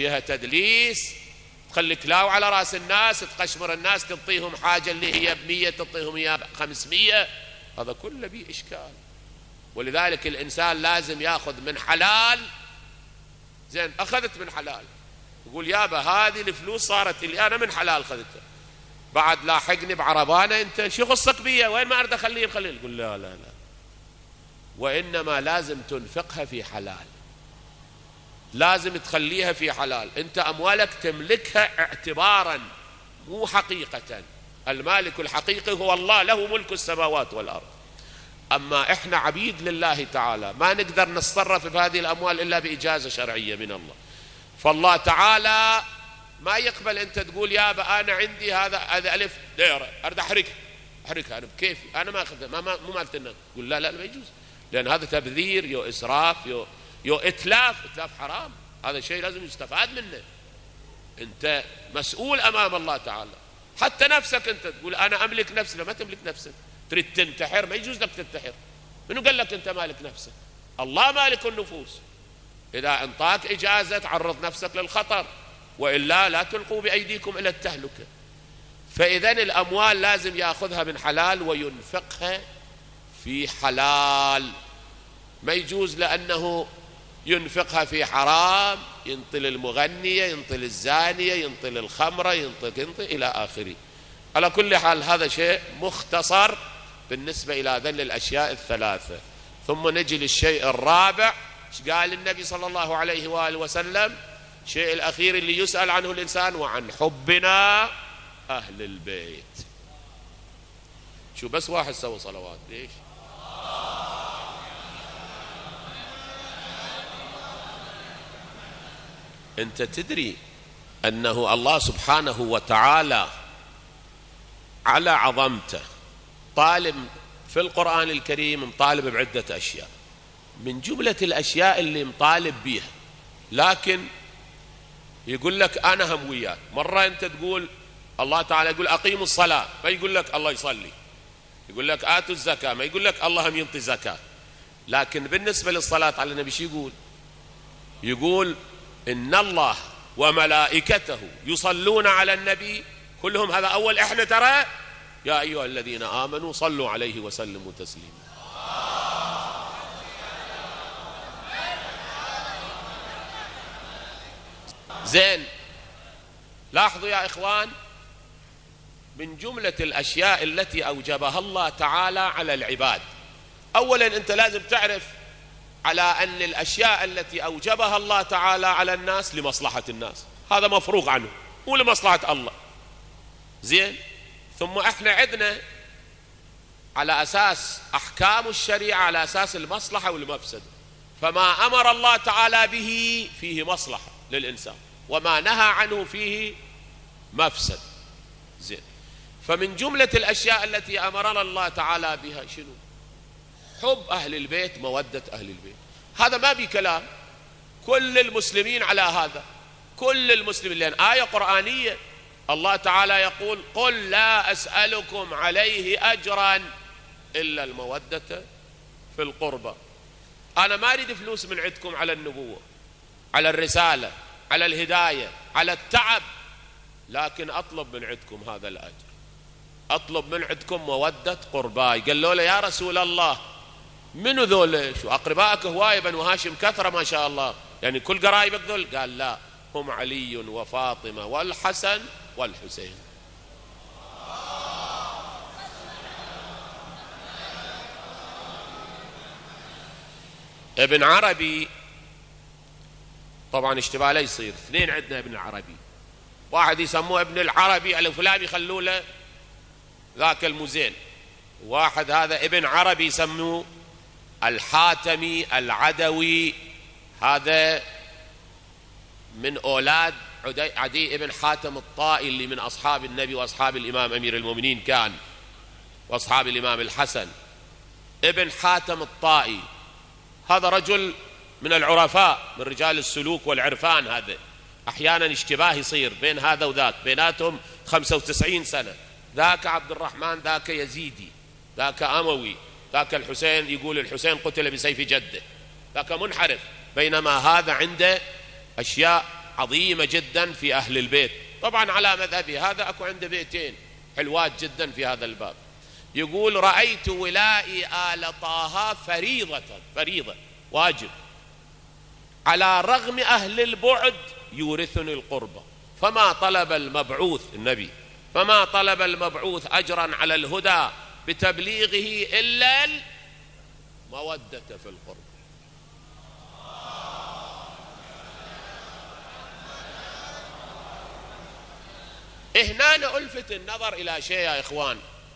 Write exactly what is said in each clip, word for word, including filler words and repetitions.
فيها تدليس، تخلي كلاو على راس الناس، تقشمر الناس، تعطيهم حاجة اللي هي بمية تعطيهم إياها بخمسمية، هذا كله به إشكال. ولذلك الإنسان لازم يأخذ من حلال. زين أخذت من حلال، يقول يابا هذه الفلوس صارت اللي أنا من حلال أخذتها، بعد لاحقني بعربانة أنت شو خصك بيها؟ وين ما أرد أخليه بخليه. يقول لا لا لا، وإنما لازم تنفقها في حلال، لازم تخليها في حلال. أنت أموالك تملكها اعتبارا مو حقيقة. المالك الحقيقي هو الله، له ملك السماوات والأرض. أما إحنا عبيد لله تعالى، ما نقدر نتصرف بهذه الأموال إلا بإجازة شرعية من الله. فالله تعالى ما يقبل أنت تقول يابا أنا عندي هذا هذا ألف ليرة أريد أحركها أحركها أنا بكيفي، أنا ما أخذها، ما مو مالت الناس. يقول لا لا ما يجوز، لأن هذا تبذير، يو إسراف، يو يو إتلاف. إتلاف حرام، هذا شيء لازم يستفاد منه. أنت مسؤول أمام الله تعالى. حتى نفسك أنت تقول أنا أملك نفسي، لا ما تملك نفسك، تريد تنتحر ما يجوز لك تنتحر. منو قال لك أنت مالك نفسك؟ الله مالك النفوس. إذا أنطاك إجازة تعرض نفسك للخطر، وإلا لا تلقوا بأيديكم إلى التهلكة. فإذن الأموال لازم يأخذها من حلال وينفقها في حلال. ما يجوز لأنه ينفقها في حرام، ينطل المغنية، ينطل الزانية، ينطل الخمرة، ينطل, ينطل إلى آخره. على كل حال هذا شيء مختصر بالنسبة إلى ذل الأشياء الثلاثة. ثم نجي للشيء الرابع. قال النبي صلى الله عليه وآله وسلم الشيء الأخير اللي يسأل عنه الإنسان: وعن حبنا أهل البيت. شو بس واحد سوى صلوات ليش؟ أنت تدري أنه الله سبحانه وتعالى على عظمته طالب في القرآن الكريم، مطالب بعدة أشياء. من جملة الأشياء اللي مطالب بيها، لكن يقول لك أنا هم وياك. مرة أنت تقول الله تعالى يقول أقيموا الصلاة، ما يقول لك الله يصلي. يقول لك آتوا الزكاة، ما يقول لك الله هم ينطي زكاة. لكن بالنسبة للصلاة على النبي شو يقول؟ يقول إن الله وملائكته يصلون على النبي كلهم. هذا أول. إحنا ترى يا أيها الذين آمنوا صلوا عليه وسلموا تسليما. زين، لاحظوا يا إخوان، من جملة الأشياء التي أوجبها الله تعالى على العباد، أولا أنت لازم تعرف على أن الأشياء التي أوجبها الله تعالى على الناس لمصلحة الناس، هذا مفروغ عنه، مو لمصلحة الله. زين، ثم احنا عندنا على أساس أحكام الشريعة على أساس المصلحة والمفسدة. فما أمر الله تعالى به فيه مصلحة للإنسان، وما نهى عنه فيه مفسد. زين، فمن جملة الأشياء التي أمرنا الله تعالى بها شنو؟ حب أهل البيت، مودة أهل البيت. هذا ما بي كلام، كل المسلمين على هذا، كل المسلمين، لأن آية قرآنية الله تعالى يقول: قل لا أسألكم عليه أجرا إلا المودة في القربى. أنا ما أريد فلوس من عندكم على النبوة، على الرسالة، على الهداية، على التعب، لكن أطلب من عندكم هذا الأجر، أطلب من عندكم مودة قرباي. قالوا له: يا رسول الله منو ذول؟ شو أقربائك هواية، بنو هاشم كثرة ما شاء الله، يعني كل قرايبك ذول؟ قال: لا، هم علي وفاطمة والحسن والحسين. ابن عربي طبعا اشتباه لا يصير، اثنين عندنا ابن عربي، واحد يسموه ابن العربي الفلاني يخلوا له ذاك المزين، واحد هذا ابن عربي يسموه الحاتمي العدوي، هذا من أولاد عدي ابن حاتم الطائي اللي من أصحاب النبي وأصحاب الإمام أمير المؤمنين كان، وأصحاب الإمام الحسن. ابن حاتم الطائي هذا رجل من العرفاء، من رجال السلوك والعرفان. هذا أحيانا اشتباه يصير بين هذا وذاك، بيناتهم خمسة وتسعين سنة، ذاك عبد الرحمن، ذاك يزيدي، ذاك أموي، ذاك الحسين، يقول الحسين قتل بسيف جده، ذاك منحرف، بينما هذا عنده أشياء عظيمة جدا في أهل البيت. طبعا على مذهبي هذا أكو عنده بيتين حلوات جدا في هذا الباب. يقول رأيت ولائي آل طه فريضة، فريضة واجب، على رغم أهل البعد يورثني القربة، فما طلب المبعوث النبي فما طلب المبعوث أجرا على الهدى بتبليغه إلا المودة في القربة. هنا أنا ألفت النظر إلى شيء يا إخوان.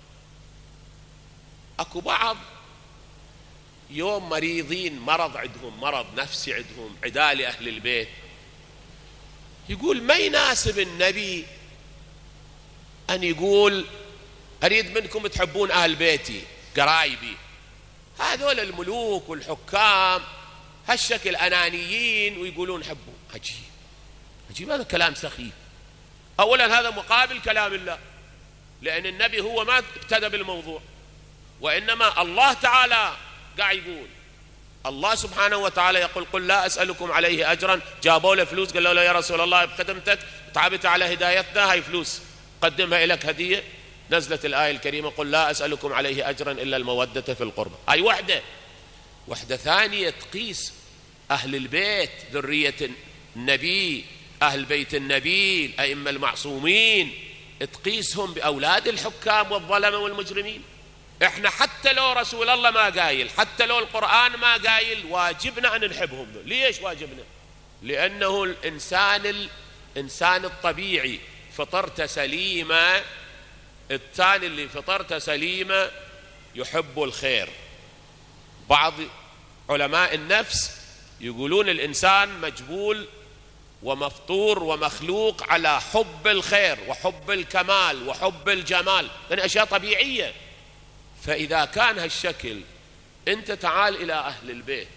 أكو بعض يوم مريضين مرض عندهم مرض نفسي عندهم عداء لأهل البيت، يقول ما يناسب النبي أن يقول أريد منكم تحبون أهل بيتي قرايبي، هذول الملوك والحكام هالشكل أنانيين ويقولون حبوا. عجيب عجيب، هذا كلام سخيف. أولا هذا مقابل كلام الله، لأن النبي هو ما ابتدى بالموضوع، وإنما الله تعالى قاعد يقول. الله سبحانه وتعالى يقول قل لا أسألكم عليه أجرا. جابوا له فلوس قالوا له يا رسول الله بخدمتك تعبت على هدايتنا، هاي فلوس قدمها إليك هدية. نزلت الآية الكريمة قل لا أسألكم عليه أجرا إلا المودة في القربى. هاي وحدة. وحدة ثانية تقيس أهل البيت ذرية النبي، أهل بيت النبي الأئمة المعصومين، تقيسهم بأولاد الحكام والظلمة والمجرمين. احنا حتى لو رسول الله ما قايل، حتى لو القرآن ما قايل، واجبنا أن نحبهم. ليش واجبنا؟ لأنه الإنسان الإنسان الطبيعي فطرته سليمة، الثاني اللي فطرته سليمة يحب الخير. بعض علماء النفس يقولون الإنسان مجبول ومفطور ومخلوق على حب الخير وحب الكمال وحب الجمال، يعني أشياء طبيعية. فإذا كان هالشكل، أنت تعال إلى أهل البيت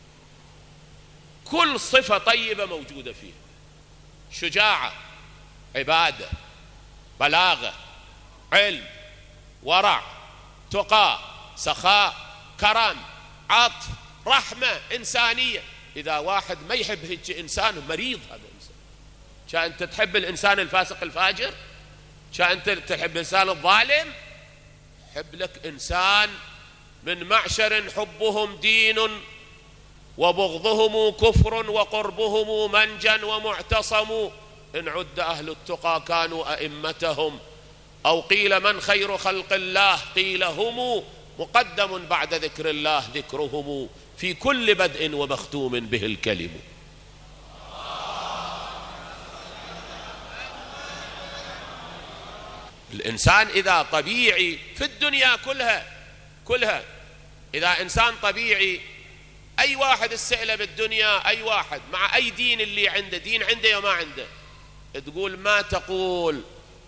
كل صفة طيبة موجودة فيه: شجاعة، عبادة، بلاغة، علم، ورع، تقى، سخاء، كرم، عطف، رحمة، إنسانية. إذا واحد ما يحب هيك إنسان مريض. هذا إنسان شا أنت تحب الإنسان الفاسق الفاجر؟ شا أنت تحب الإنسان الظالم؟ حب لك إنسان من معشر حبهم دين وبغضهم كفر وقربهم منجا ومعتصم، إن عد أهل التقى كانوا أئمتهم، أو قيل من خير خلق الله قيل هم، مقدم بعد ذكر الله ذكرهم، في كل بدء ومختوم به الكلم. الإنسان إذا طبيعي في الدنيا كلها كلها إذا إنسان طبيعي، أي واحد السئلة بالدنيا، أي واحد مع أي دين اللي عنده، دين عنده وما عنده، تقول ما تقول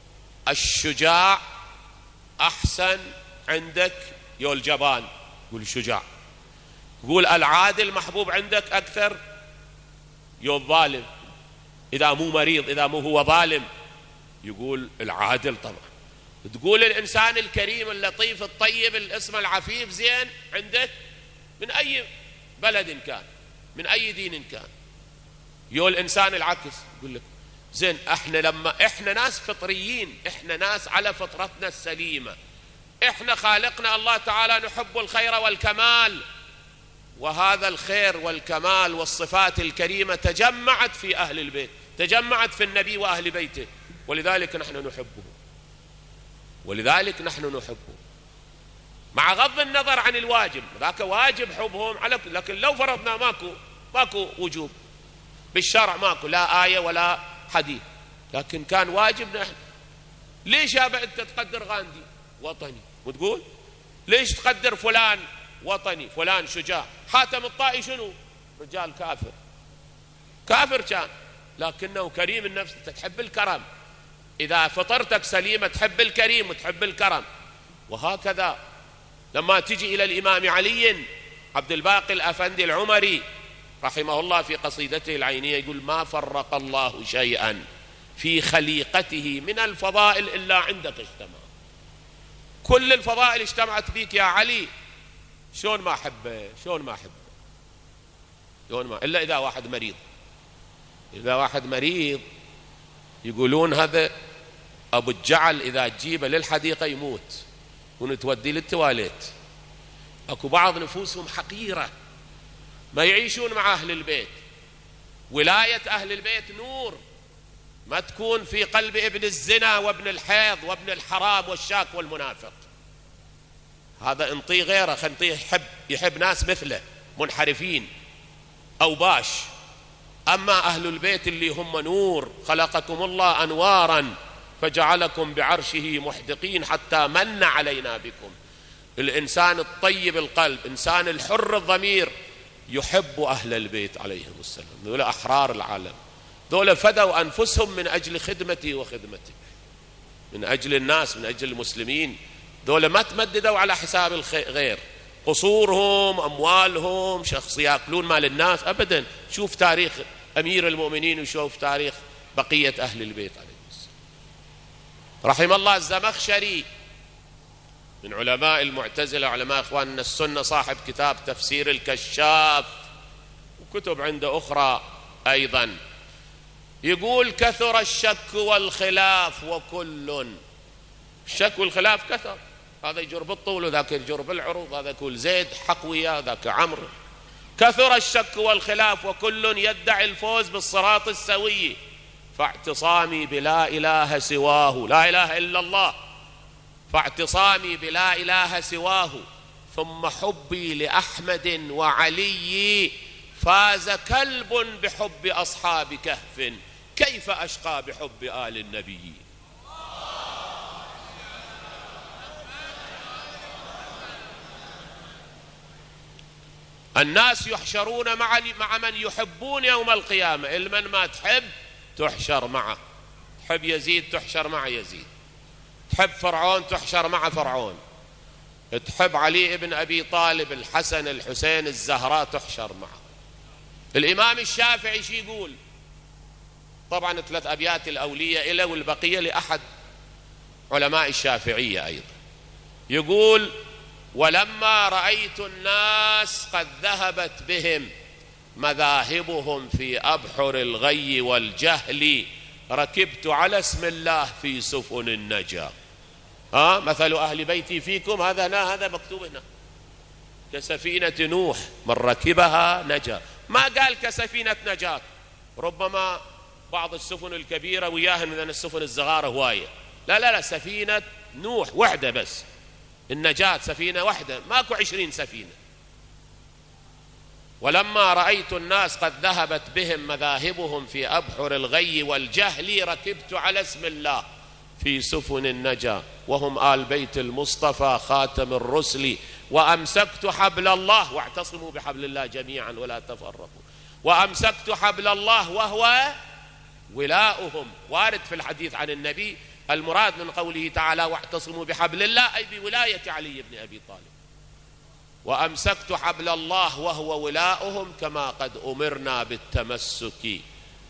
الشجاع أحسن عندك يا الجبان، قول الشجاع. تقول العادل محبوب عندك أكثر يا الظالم. إذا مو مريض، إذا مو هو ظالم، يقول العادل طبعا. تقول الإنسان الكريم اللطيف الطيب الاسم العفيف زين عندك من أي بلد كان، من أي دين كان. يو الإنسان العكس، يقول لك زين احنا لما احنا ناس فطريين، احنا ناس على فطرتنا السليمة، احنا خالقنا الله تعالى نحب الخير والكمال، وهذا الخير والكمال والصفات الكريمة تجمعت في أهل البيت، تجمعت في النبي وأهل بيته، ولذلك نحن نحبه، ولذلك نحن نحبه مع غض النظر عن الواجب. ذاك واجب حبهم على، لكن لو فرضنا ماكو ماكو وجوب بالشرع، ماكو لا آية ولا حديث، لكن كان واجب نحن. ليش يا أنت تقدر غاندي وطني وتقول ليش تقدر فلان وطني، فلان شجاع؟ حاتم الطائي شنو؟ رجال كافر، كافر كان، لكنه كريم النفس، تحب الكرم. إذا فطرتك سليمة تحب الكريم وتحب الكرم. وهكذا لما تجي إلى الإمام علي عبد الباقي الأفندي العمري رحمه الله في قصيدته العينية، يقول ما فرق الله شيئا في خليقته من الفضائل إلا عندك اجتمع. كل الفضائل اجتمعت بيك يا علي، شلون ما أحبه، شلون ما أحبه، شلون ما، إلا إذا واحد مريض. إذا واحد مريض يقولون هذا أبو الجعل إذا تجيبه للحديقة يموت ونتودي للتواليت. أكو بعض نفوسهم حقيرة ما يعيشون مع أهل البيت. ولاية أهل البيت نور، ما تكون في قلب ابن الزنا وابن الحيض وابن الحرام والشاك والمنافق. هذا انطيه غيره، خنطيه يحب يحب ناس مثله منحرفين أو باش. أما أهل البيت اللي هم نور، خلقكم الله أنوارا فجعلكم بعرشه محدقين حتى من علينا بكم. الإنسان الطيب القلب، إنسان الحر الضمير، يحب أهل البيت عليهم السلام. ذولا أحرار العالم، ذولا فدوا أنفسهم من أجل خدمتي وخدمتك، من أجل الناس، من أجل المسلمين. ذولا ما تمددوا على حساب الغير، قصورهم، أموالهم، شخص يأكلون مال الناس أبدا. شوف تاريخ أمير المؤمنين وشوف تاريخ بقية أهل البيت عليهم السلام. رحم الله الزمخشري من علماء المعتزلة، علماء إخواننا السنة، صاحب كتاب تفسير الكشاف وكتب عنده أخرى أيضا. يقول كثر الشك والخلاف وكل. الشك والخلاف كثر، هذا يجر بالطول وذاك يجر بالعرض، هذا يقول زيد حقوية ذاك عمرو. كثر الشك والخلاف وكل يدعي الفوز بالصراط السوي، فاعتصامي بلا إله سواه، لا إله إلا الله، فاعتصامي بلا إله سواه، ثم حبي لأحمد وعلي، فاز كلب بحب أصحاب كهف، كيف أشقى بحب آل النبي. الناس يحشرون مع مع من يحبون يوم القيامة. المن ما تحب تحشر معه. تحب يزيد تحشر مع يزيد، تحب فرعون تحشر مع فرعون، تحب علي ابن أبي طالب، الحسن، الحسين، الزهراء، تحشر معه. الإمام الشافعي شي يقول؟ طبعا ثلاث أبيات الأولية إلى والبقية لأحد علماء الشافعية أيضا. يقول: ولما رأيت الناس قد ذهبت بهم مذاهبهم في أبحر الغي والجهل، ركبت على اسم الله في سفن النجاة. ها مثل أهل بيتي فيكم، هذا هذا مكتوب هنا، كسفينة نوح من ركبها نجا. ما قال كسفينة نجاة، ربما بعض السفن الكبيرة وياها من السفن الصغار هواية. لا لا لا، سفينة نوح وحدة بس، النجاة سفينة واحدة، ماكو عشرين سفينة. ولما رأيت الناس قد ذهبت بهم مذاهبهم في أبحر الغي والجهل، ركبت على اسم الله في سفن النجاة، وهم آل بيت المصطفى خاتم الرسل، وأمسكت حبل الله، واعتصموا بحبل الله جميعا ولا تفرقوا، وأمسكت حبل الله وهو ولاؤهم. وارد في الحديث عن النبي المراد من قوله تعالى واعتصموا بحبل الله أي بولاية علي بن أبي طالب. وأمسكت حبل الله وهو ولاؤهم، كما قد أمرنا بالتمسك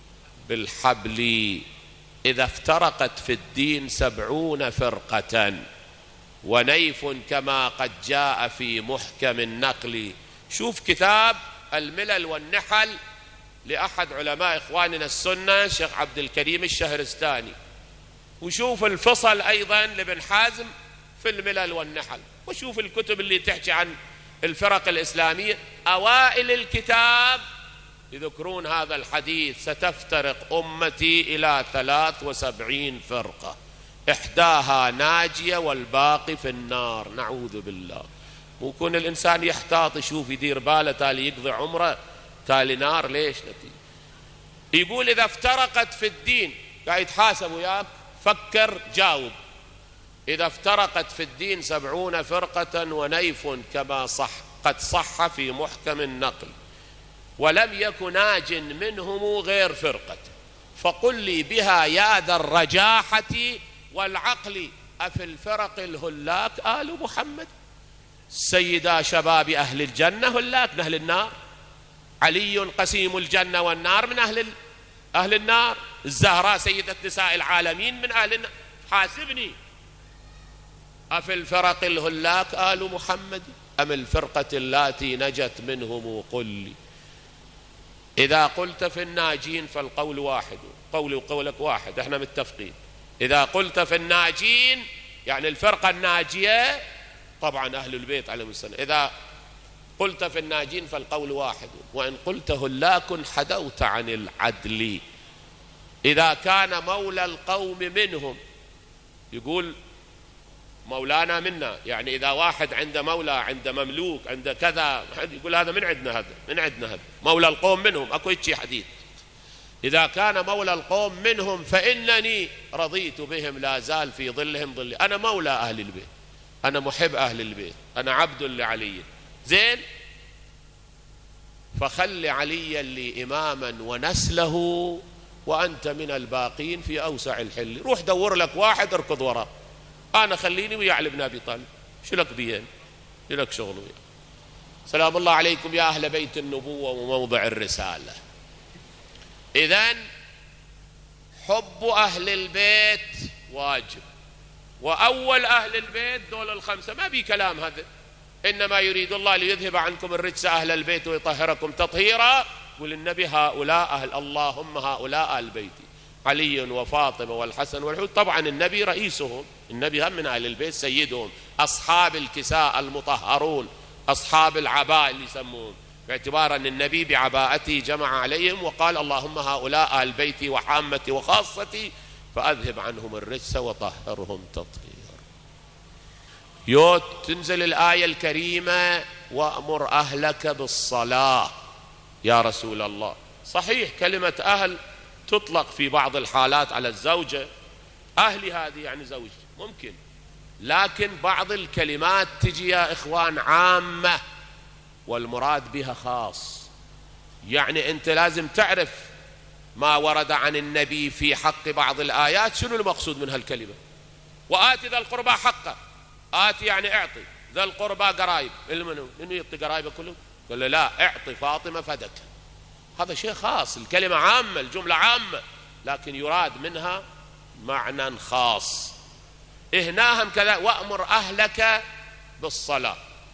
بالحبل إذا افترقت في الدين سبعون فرقة، ونيف كما قد جاء في محكم النقل. شوف كتاب الملل والنحل لأحد علماء إخواننا السنة شيخ عبد الكريم الشهرستاني، وشوف الفصل أيضا لابن حازم في الملل والنحل، وشوف الكتب اللي تحكي عن الفرق الإسلامية. أوائل الكتاب يذكرون هذا الحديث: ستفترق أمتي إلى ثلاث وسبعين فرقة، إحداها ناجية والباقي في النار. نعوذ بالله. مو يكون الإنسان يحتاط يشوف يدير باله تالي يقضي عمره تالي نار، ليش نتي؟ يقول إذا افترقت في الدين، قاعد يتحاسب وياك، فكر جاوب. إذا افترقت في الدين سبعون فرقة ونيف كما صح قد صح في محكم النقل، ولم يكن ناج منهم غير فرقة، فقل لي بها يا ذا الرجاحة والعقل، أفي الفرق الهلاك آل محمد؟ سيدا شباب أهل الجنة هلاك من أهل النار، علي قسيم الجنة والنار من أهل أهل النار، الزهراء سيدة نساء العالمين من أهل النار. حاسبني، أفي الفرق الهلاك آل محمد أم الفرقة التي نجت منهم؟ قل لي. إذا قلت في الناجين فالقول واحد، قولي وقولك واحد، احنا متفقين. إذا قلت في الناجين يعني الفرقة الناجية طبعا أهل البيت عليهم السلام. إذا قلت في الناجين فالقول واحد، وإن قلت هلاك حدوت عن العدل. إذا كان مولى القوم منهم، يقول مولانا منا، يعني إذا واحد عنده مولى، عنده مملوك، عنده كذا، يقول هذا من عندنا، هذا من عندنا، هذا مولى القوم منهم، أكو شيء حديث. إذا كان مولى القوم منهم فإنني رضيت بهم لا زال في ظلهم ظلي. أنا مولى أهل البيت، أنا محب أهل البيت، أنا عبد لعلي. زين، فخل عليا لي إماما ونسله وأنت من الباقين في أوسع الحل. روح دور لك واحد اركض وراه، أنا خليني ويا علي بن أبي طالب، شو لك بيهن، شو لك شغل وياه. سلام الله عليكم يا أهل بيت النبوة وموضع الرسالة. إذن حب أهل البيت واجب، وأول أهل البيت دول الخمسة، ما بي كلام هذا. إنما يريد الله ليذهب عنكم الرجس أهل البيت ويطهركم تطهيرا. قل النبي هؤلاء أهل، اللهم هؤلاء أهل بيتي، علي وفاطمة والحسن والحسين. طبعا النبي رئيسهم، النبي هم من أهل البيت سيدهم، أصحاب الكساء المطهرون، أصحاب العباء اللي يسمون، باعتبار أن النبي بعباءته جمع عليهم وقال اللهم هؤلاء أهل بيتي وحامتي وخاصتي فأذهب عنهم الرجس وطهرهم تطهيرا. يوت تنزل الآية الكريمة وأمر أهلك بالصلاة يا رسول الله. صحيح كلمة أهل تطلق في بعض الحالات على الزوجة، أهلي هذه يعني زوجتي ممكن، لكن بعض الكلمات تجي يا إخوان عامة والمراد بها خاص. يعني أنت لازم تعرف ما ورد عن النبي في حق بعض الآيات، شنو المقصود من هالكلمة. وآت ذا القربى حقه، آت يعني اعطي ذا القربى قرايب، منو يعطي قرايبه كلهم؟ قال له لا، اعطي فاطمة فدك. هذا شيء خاص، الكلمة عامة، الجملة عامة، لكن يراد منها معنى خاص. إهناهم كذا، وأمر أهلك بالصلاة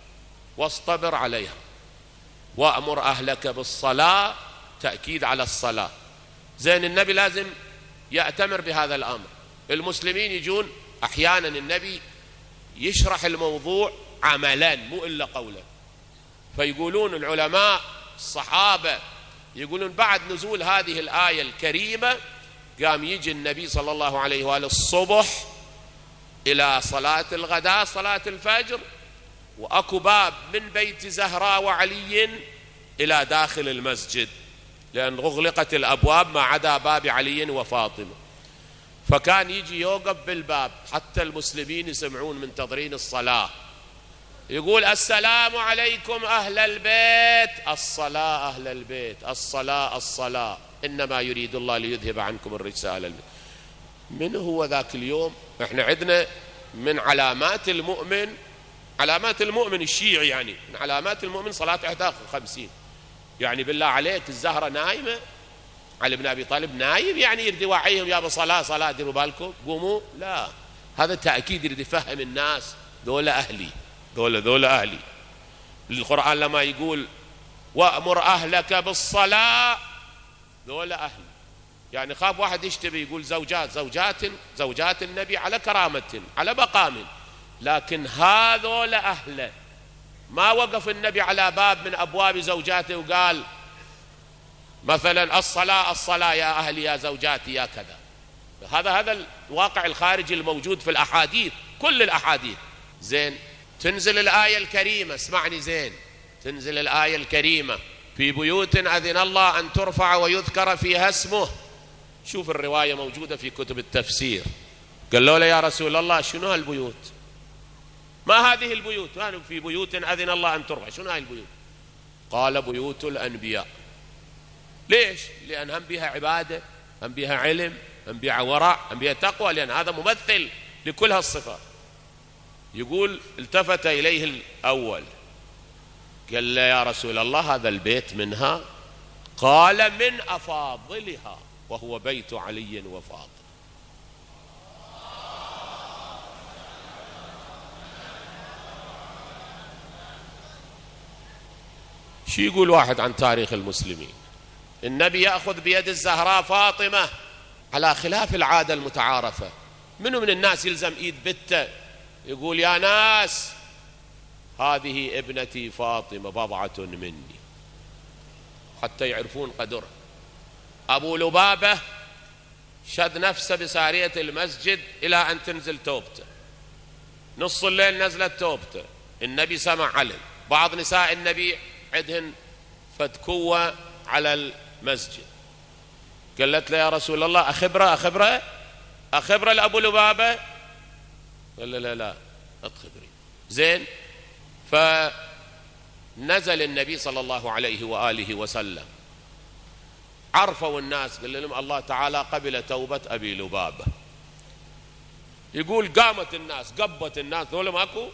واصطبر عليها. وأمر أهلك بالصلاة، تأكيد على الصلاة. زين، النبي لازم يأتمر بهذا الأمر. المسلمين يجون أحيانا النبي يشرح الموضوع عملا مو إلا قولا، فيقولون العلماء الصحابة يقولون بعد نزول هذه الآية الكريمة قام يجي النبي صلى الله عليه وآله الصبح إلى صلاة الغداء صلاة الفجر، وأكو باب من بيت زهراء وعلي إلى داخل المسجد، لأن أغلقت الأبواب ما عدا باب علي وفاطمة، فكان يجي يوقف بالباب حتى المسلمين يسمعون منتظرين الصلاة. يقول السلام عليكم أهل البيت، الصلاة أهل البيت، الصلاة الصلاة، إنما يريد الله ليذهب عنكم الرجس أهل البيت. من هو ذاك اليوم؟ احنا عندنا من علامات المؤمن، علامات المؤمن الشيعي، يعني من علامات المؤمن صلاة إحدى خمسين. يعني بالله عليك الزهرة نايمة، علي بن أبي طالب نايم، يعني يريد يوعيهم يا بصلاة صلاة ديروا بالكم قوموا؟ لا، هذا تأكيد يريد يفهم الناس دول أهلي، دول دول أهلي. القرآن لما يقول وأمر أهلك بالصلاة دول أهلي، يعني خاف واحد يشتبه يقول زوجات زوجات زوجات النبي على كرامة على مقام، لكن هذول أهله. ما وقف النبي على باب من أبواب زوجاته وقال مثلا الصلاة الصلاة يا أهلي يا زوجاتي يا كذا. هذا هذا الواقع الخارجي الموجود في الأحاديث، كل الأحاديث. زين، تنزل الآية الكريمة، اسمعني زين، تنزل الآية الكريمة في بيوت أذن الله أن ترفع ويذكر فيها اسمه. شوف الرواية موجودة في كتب التفسير. قالوا له يا رسول الله شنو هالبيوت؟ ما هذه البيوت؟ كانوا في بيوت أذن الله أن ترفع، شنو هاي البيوت؟ قال بيوت الأنبياء. ليش؟ لأن هم بها عبادة، هم بها علم، هم بها ورع، هم بها تقوى، لأن هذا ممثل لكل هالصفات. يقول التفت إليه الأول قال له يا رسول الله هذا البيت منها؟ قال من أفاضلها وهو بيت علي وفاطمة. شو يقول واحد عن تاريخ المسلمين؟ النبي يأخذ بيد الزهراء فاطمة على خلاف العادة المتعارفة. منو من الناس يلزم إيد بنته يقول يا ناس هذه ابنتي فاطمة بضعة مني، حتى يعرفون قدرها. أبو لبابة شد نفسه بسارية المسجد إلى أن تنزل توبته، نص الليل نزلت توبته، النبي سمع علم. بعض نساء النبي عندهن فتكوة على المسجد، قالت له يا رسول الله أخبره أخبره أخبره لأبو لبابة، قال لا لا لا أتخبري. زين، فنزل النبي صلى الله عليه وآله وسلم، عرفوا الناس، قال لهم الله تعالى قبل توبة أبي لبابة. يقول قامت الناس قبت الناس، ذولا ماكو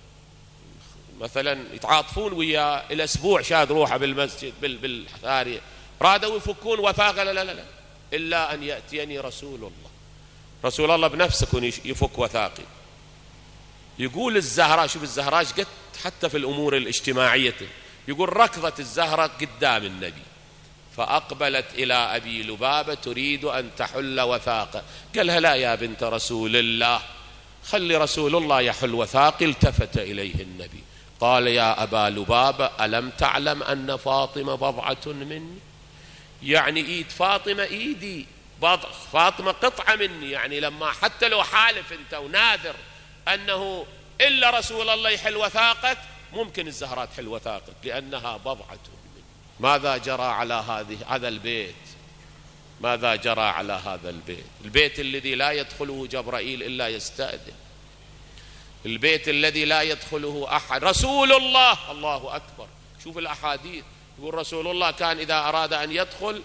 مثلا يتعاطفون وياه إلى أسبوع شاد روحه بالمسجد بالحارية، رادوا يفكون وثاقه، لا لا لا إلا أن يأتيني رسول الله، رسول الله بنفسه يكون يفك وثاقي. يقول الزهراء، شوف الزهراء ايش قد حتى في الأمور الاجتماعية، يقول ركضت الزهراء قدام النبي فأقبلت إلى أبي لبابة تريد أن تحل وثاقه، قالها لا يا بنت رسول الله خلي رسول الله يحل وثاقي. التفت إليه النبي قال يا أبا لبابة ألم تعلم أن فاطمة بضعة مني؟ يعني إيد فاطمة إيدي، بضع فاطمة قطعة مني، يعني لما حتى لو حالف أنت وناذر أنه إلا رسول الله يحل وثاقك، ممكن الزهراء تحل وثاقك لأنها بضعة مني. ماذا جرى على هذه هذا البيت؟ ماذا جرى على هذا البيت؟ البيت الذي لا يدخله جبرائيل إلا يستأذن، البيت الذي لا يدخله أحد، رسول الله. الله أكبر، شوف الأحاديث، يقول رسول الله كان إذا أراد أن يدخل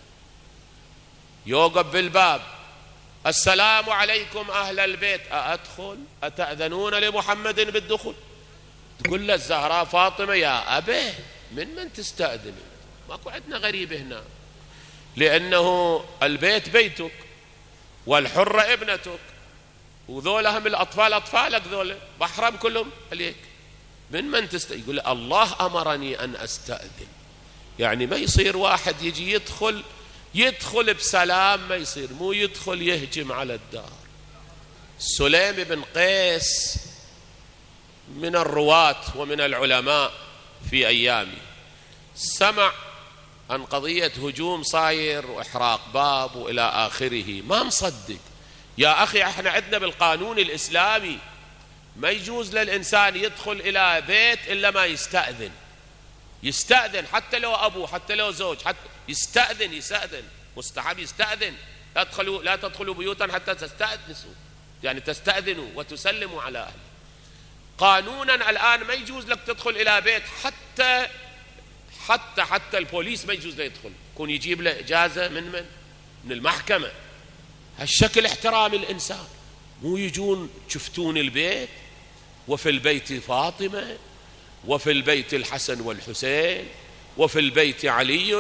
يوقف بالباب، السلام عليكم أهل البيت، أأدخل؟ أتأذنون لمحمد بالدخول؟ تقول له الزهراء فاطمة يا أبي من من تستأذن؟ ماكو عندنا غريب هنا، لأنه البيت بيتك والحرة ابنتك، وذولا هم الأطفال أطفالك، ذولا بحرم كلهم عليك، من من تستأذن؟ يقول الله أمرني أن أستأذن. يعني ما يصير واحد يجي يدخل يدخل بسلام، ما يصير، مو يدخل يهجم على الدار. سليم بن قيس من الرواة ومن العلماء في أيامه، سمع عن قضية هجوم صاير وإحراق باب وإلى آخره، ما مصدق. يا أخي احنا عندنا بالقانون الإسلامي ما يجوز للإنسان يدخل إلى بيت إلا ما يستأذن، يستأذن حتى لو أبوه حتى لو زوج، حتى يستأذن يستأذن مستحب يستأذن. لا تدخلوا لا تدخلوا بيوتا حتى تستأنسوا، يعني تستأذنوا وتسلموا على أهله. قانونا الآن ما يجوز لك تدخل إلى بيت، حتى حتى حتى البوليس ما يجوز له يدخل، يكون يجيب له إجازة من من؟ من المحكمة. هالشكل احترام الإنسان، مو يجون شفتون البيت وفي البيت فاطمة وفي البيت الحسن والحسين وفي البيت علي،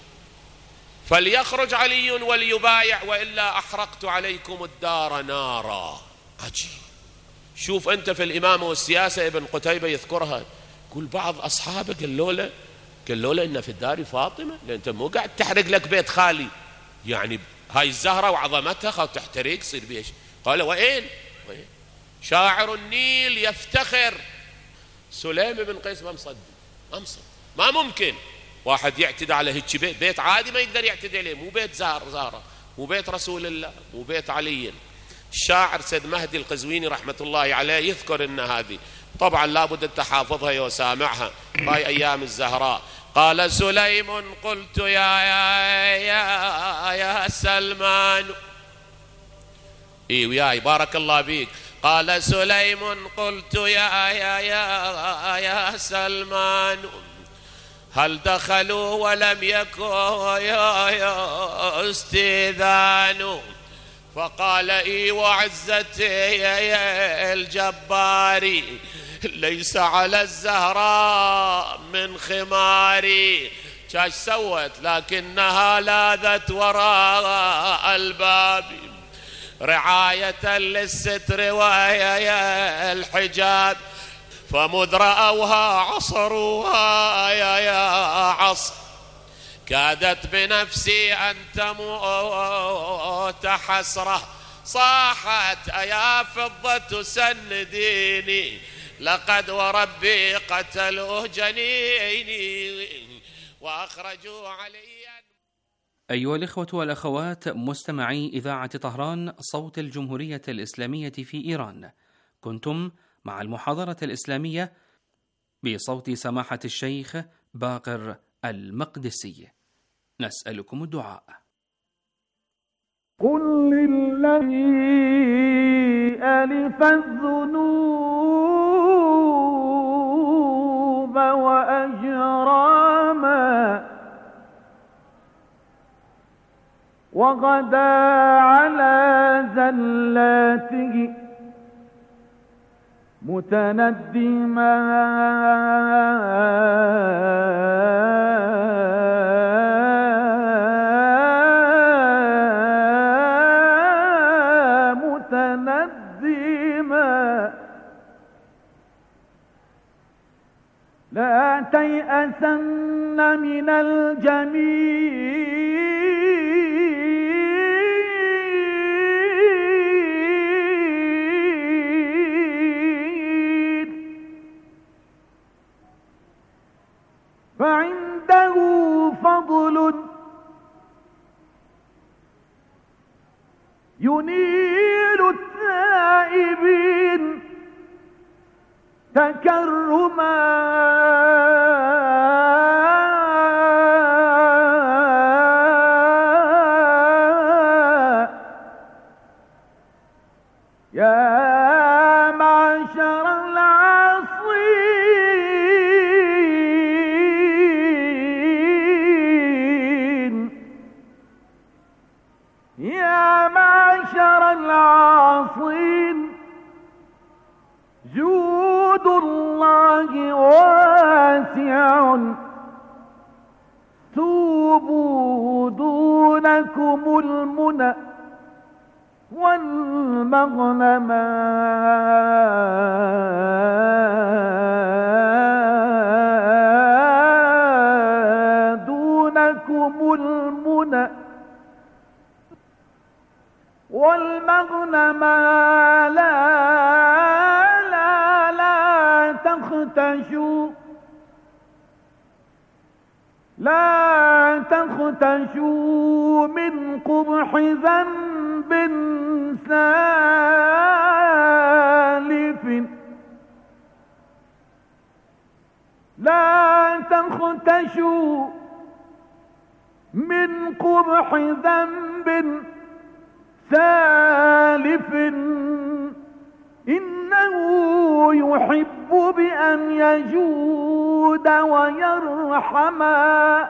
فليخرج علي وليبايع وإلا أحرقت عليكم الدار نارا. عجيب. شوف أنت في الإمامة والسياسة ابن قتيبة يذكرها، يقول بعض أصحابه قالوا له قالوا له إن في الدار فاطمة، لأن أنت مو قاعد تحرق لك بيت خالي، يعني هاي الزهرة وعظمتها خاطر تحترق يصير بيش. قال وين؟ وين؟ شاعر النيل يفتخر. سليم بن قيس ما مصدق، ما مصدق، ما ممكن واحد يعتدي على هيك بيت، بيت عادي ما يقدر يعتدي عليه، مو بيت زهر زهرة، مو بيت رسول الله، مو بيت علي. الشاعر سيد مهدي القزويني رحمة الله عليه يذكر ان هذه طبعا لابد ان تحافظها وسامعها، هاي ايام الزهراء. قال سليم قلت يا يا يا, يا سلمان، اي وياي بارك الله بيك. قال سليم قلت يا يا يا يا سلمان هل دخلوا ولم يكن يا يا استئذان؟ فقال اي وعزتي يا الجباري ليس على الزهراء من خماري. شاش سوت؟ لكنها لاذت وراء الباب رعاية للستر وهي الحجاب، فمذ رأوها عصروها يا يا عصر كادت بنفسي أن تموت حسرة، صاحت أيا فضة سنديني لقد وربي قتلوه جنيني وأخرجوا علي. أيها الإخوة والأخوات مستمعي إذاعة طهران صوت الجمهورية الإسلامية في إيران، كنتم مع المحاضرة الإسلامية بصوت سماحة الشيخ باقر المقدسي. نسألكم الدعاء. قل للذي ألف الذنوب وأجراما وغدا على زلاته متندما متندما لا تيأسن من الجميع فعنده فضل ينيل التائبين تكرما يا معشر العاصين يا معشر العاصين جود الله واسع توبوا دونكم المنى والمغنم دونكم المنى والمغنم لا لا لا تختشوا لا تختشوا من قبح ذنب سالف لا تختشوا من قبح ذنب سالف إنه يحب بأن يجود ويرحما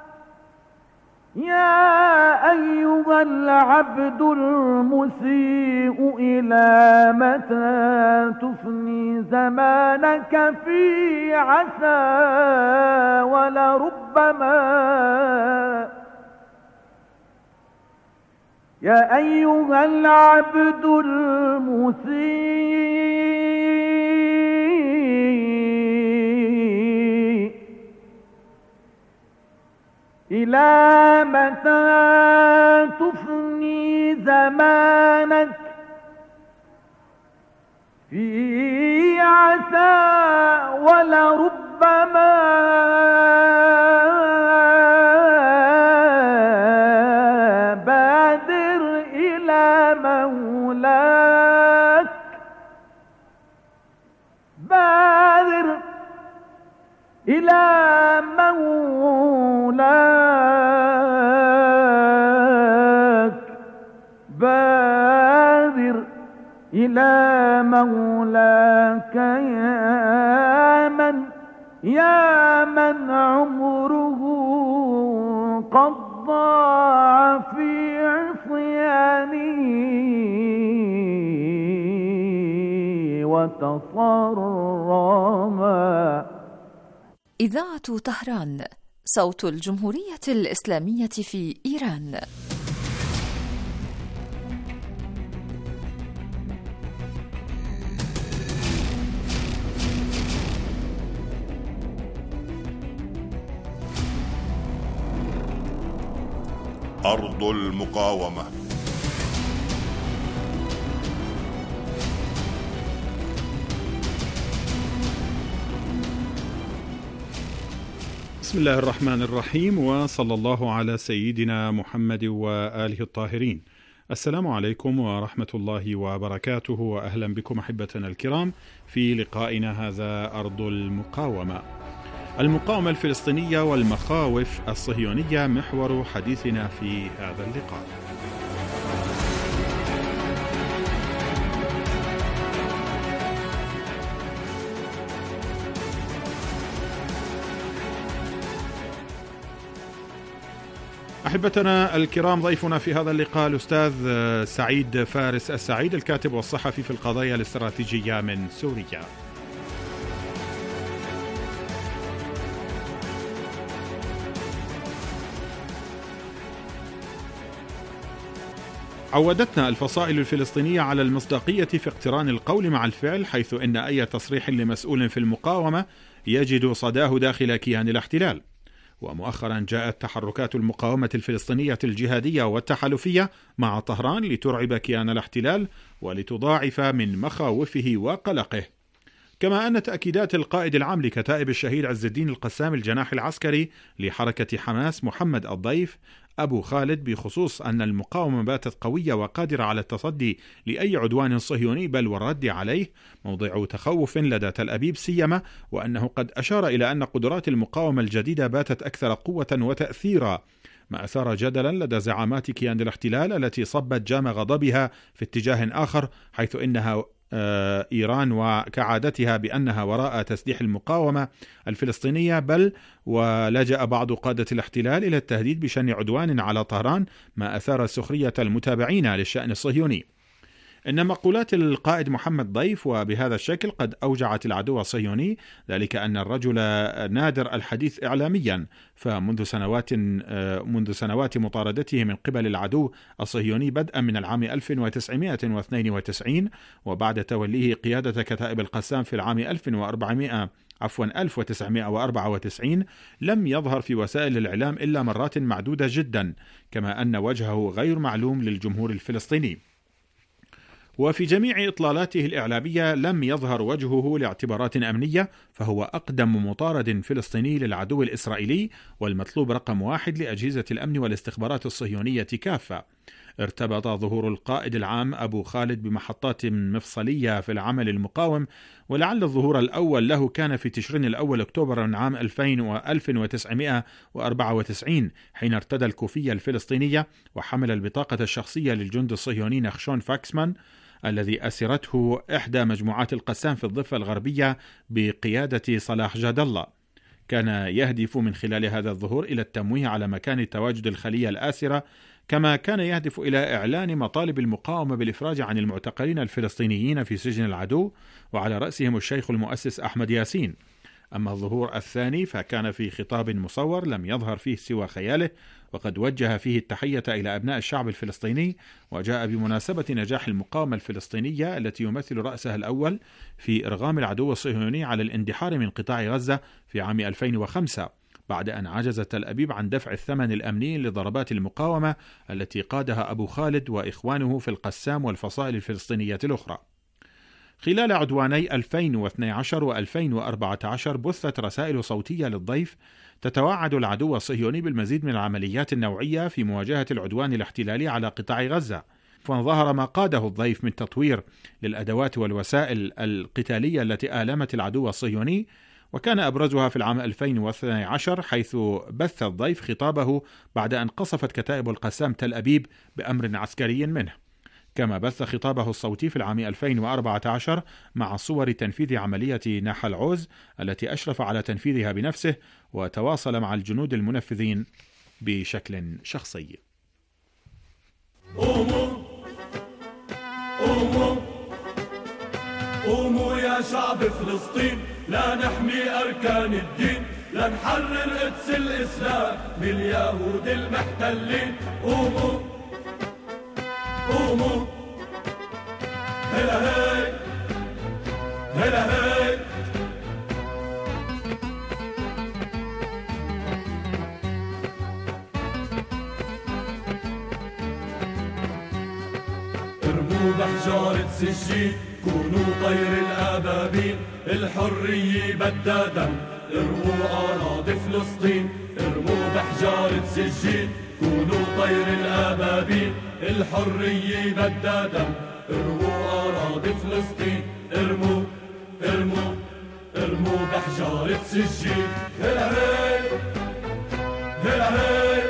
يا أيها العبد المسيء إلى متى تفني زمانك في عسى ولربما يا أيها العبد المسيء إلى متى تفني زمانك في عسى ولربما بادر إلى مولاك بادر إلى مولاك بادر إلى مولاك يا من يا من عمره قد ضاع في عصيانه وتصرما. إذاعة طهران صوت الجمهورية الإسلامية في إيران. أرض المقاومة. بسم الله الرحمن الرحيم، وصلى الله على سيدنا محمد وآله الطاهرين. السلام عليكم ورحمة الله وبركاته، وأهلا بكم أحبتنا الكرام في لقائنا هذا أرض المقاومة. المقاومة الفلسطينية والمخاوف الصهيونية محور حديثنا في هذا اللقاء. أحبتنا الكرام، ضيفنا في هذا اللقاء الأستاذ سعيد فارس السعيد، الكاتب والصحفي في القضايا الاستراتيجية من سوريا. عودتنا الفصائل الفلسطينية على المصداقية في اقتران القول مع الفعل، حيث إن أي تصريح لمسؤول في المقاومة يجد صداه داخل كيان الاحتلال. ومؤخرا جاءت تحركات المقاومة الفلسطينية الجهادية والتحالفية مع طهران لترعب كيان الاحتلال ولتضاعف من مخاوفه وقلقه، كما أن تأكيدات القائد العام لكتائب الشهيد عز الدين القسام الجناح العسكري لحركة حماس محمد الضيف أبو خالد بخصوص أن المقاومة باتت قوية وقادرة على التصدي لأي عدوان صهيوني بل والرد عليه موضع تخوف لدى تل أبيب، سيما وأنه قد أشار إلى أن قدرات المقاومة الجديدة باتت أكثر قوة وتأثيرا، ما أثار جدلا لدى زعامات كيان الاحتلال التي صبت جام غضبها في اتجاه آخر، حيث إنها إيران وكعادتها بأنها وراء تسليح المقاومة الفلسطينية، بل ولجأ بعض قادة الاحتلال إلى التهديد بشن عدوان على طهران، ما أثار سخرية المتابعين للشأن الصهيوني. إن مقولات القائد محمد ضيف وبهذا الشكل قد أوجعت العدو الصهيوني، ذلك أن الرجل نادر الحديث إعلاميا، فمنذ سنوات منذ سنوات مطاردته من قبل العدو الصهيوني بدءا من العام ألف وتسعمائة واثنين وتسعين، وبعد توليه قيادة كتائب القسام في العام ألف وأربعمائة عفوا ألف وتسعمائة وأربعة وتسعين، لم يظهر في وسائل الإعلام إلا مرات معدودة جدا، كما أن وجهه غير معلوم للجمهور الفلسطيني. وفي جميع إطلالاته الإعلامية لم يظهر وجهه لاعتبارات أمنية، فهو أقدم مطارد فلسطيني للعدو الإسرائيلي والمطلوب رقم واحد لأجهزة الأمن والاستخبارات الصهيونية كافة. ارتبط ظهور القائد العام أبو خالد بمحطات مفصلية في العمل المقاوم، ولعل الظهور الأول له كان في تشرين الأول أكتوبر من عام ألفين وألف وتسعمائة وأربعة وتسعين، حين ارتدى الكوفية الفلسطينية وحمل البطاقة الشخصية للجندي الصهيوني نخشون فاكسمان الذي أسرته إحدى مجموعات القسام في الضفة الغربية بقيادة صلاح جاد الله. كان يهدف من خلال هذا الظهور إلى التمويه على مكان تواجد الخلية الآسرة، كما كان يهدف إلى إعلان مطالب المقاومة بالإفراج عن المعتقلين الفلسطينيين في سجن العدو، وعلى رأسهم الشيخ المؤسس أحمد ياسين. أما الظهور الثاني فكان في خطاب مصور لم يظهر فيه سوى خياله، وقد وجه فيه التحية إلى أبناء الشعب الفلسطيني، وجاء بمناسبة نجاح المقاومة الفلسطينية التي يمثل رأسها الأول في إرغام العدو الصهيوني على الاندحار من قطاع غزة في عام ألفين وخمسة، بعد أن عجز تل أبيب عن دفع الثمن الأمني لضربات المقاومة التي قادها أبو خالد وإخوانه في القسام والفصائل الفلسطينية الأخرى. خلال عدواني ألفين واثني عشر وألفين وأربعة عشر بثت رسائل صوتية للضيف تتوعد العدو الصهيوني بالمزيد من العمليات النوعية في مواجهة العدوان الاحتلالي على قطاع غزة، فانظهر ما قاده الضيف من تطوير للأدوات والوسائل القتالية التي آلمت العدو الصهيوني، وكان أبرزها في العام ألفين واثني عشر، حيث بث الضيف خطابه بعد أن قصفت كتائب القسام تل أبيب بأمر عسكري منه، كما بث خطابه الصوتي في العام ألفين وأربعة عشر مع صور تنفيذ عملية نحل عوز التي أشرف على تنفيذها بنفسه، وتواصل مع الجنود المنفذين بشكل شخصي. قوموا قوموا قوموا يا شعب فلسطين، لا نحمي أركان الدين، لا نحرر قدس الإسلام من اليهود المحتلين. قوموا قوموا هلا هي هلا هي ارموا بحجارة سجين، كونوا طير الأبابيل، الحرية بدها دم، ارموا أراضي فلسطين، ارموا بحجارة سجين، كونوا طير الأبابيل، الحرية بدها دم، ارموا أراضي فلسطين، ارموا ارموا ارموا بحجارة سجين. هلا هي هلا هي.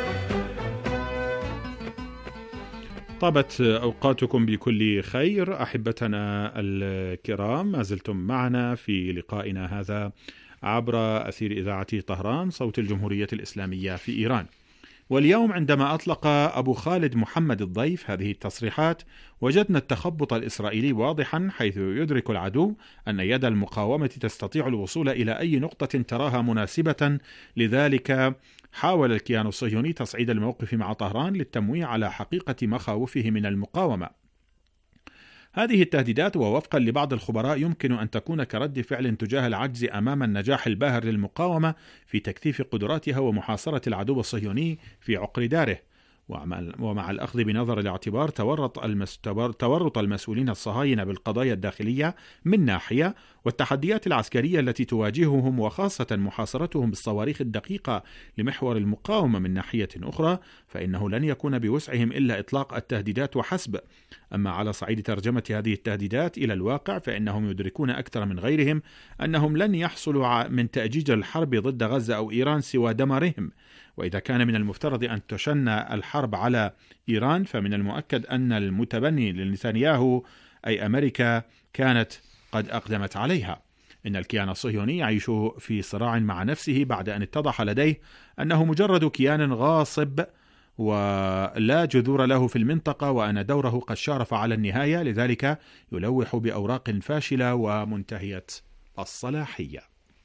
طابت أوقاتكم بكل خير أحبتنا الكرام، ما زلتم معنا في لقائنا هذا عبر أثير إذاعة طهران صوت الجمهورية الإسلامية في إيران. واليوم عندما أطلق أبو خالد محمد الضيف هذه التصريحات وجدنا التخبط الإسرائيلي واضحا، حيث يدرك العدو أن يد المقاومة تستطيع الوصول إلى أي نقطة تراها مناسبة. لذلك حاول الكيان الصهيوني تصعيد الموقف مع طهران للتمويه على حقيقة مخاوفه من المقاومة. هذه التهديدات ووفقا لبعض الخبراء يمكن أن تكون كرد فعل تجاه العجز أمام النجاح الباهر للمقاومة في تكثيف قدراتها ومحاصرة العدو الصهيوني في عقر داره. ومع الأخذ بنظر الاعتبار تورط, المس... تورط المسؤولين الصهاينة بالقضايا الداخلية من ناحية، والتحديات العسكرية التي تواجههم وخاصة محاصرتهم بالصواريخ الدقيقة لمحور المقاومة من ناحية أخرى، فإنه لن يكون بوسعهم إلا إطلاق التهديدات وحسب. أما على صعيد ترجمة هذه التهديدات إلى الواقع فإنهم يدركون أكثر من غيرهم أنهم لن يحصلوا من تأجيج الحرب ضد غزة أو إيران سوى دمرهم. وإذا كان من المفترض أن تشن الحرب على إيران، فمن المؤكد أن المتبني لنتنياهو أي أمريكا كانت قد أقدمت عليها. إن الكيان الصهيوني يعيش في صراع مع نفسه بعد أن اتضح لديه أنه مجرد كيان غاصب ولا جذور له في المنطقة، وأن دوره قد شارف على النهاية، لذلك يلوح بأوراق فاشلة ومنتهية الصلاحية.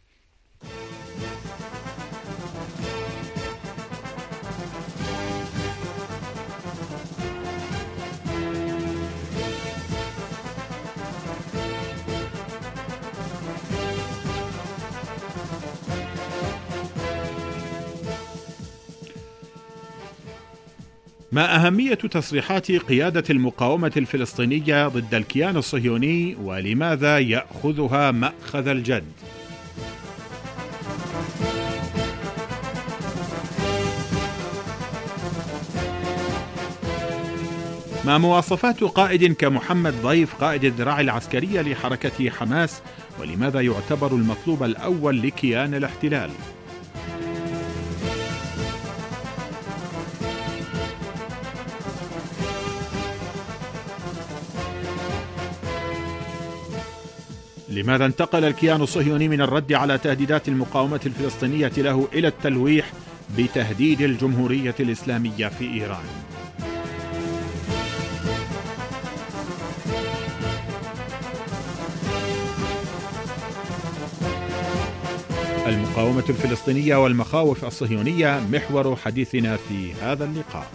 ما أهمية تصريحات قيادة المقاومة الفلسطينية ضد الكيان الصهيوني، ولماذا يأخذها مأخذ الجد؟ ما مواصفات قائد كمحمد ضيف قائد الذراع العسكرية لحركة حماس، ولماذا يعتبر المطلوب الأول لكيان الاحتلال؟ لماذا انتقل الكيان الصهيوني من الرد على تهديدات المقاومة الفلسطينية له إلى التلويح بتهديد الجمهورية الإسلامية في إيران؟ المقاومة الفلسطينية والمخاوف الصهيونية محور حديثنا في هذا اللقاء.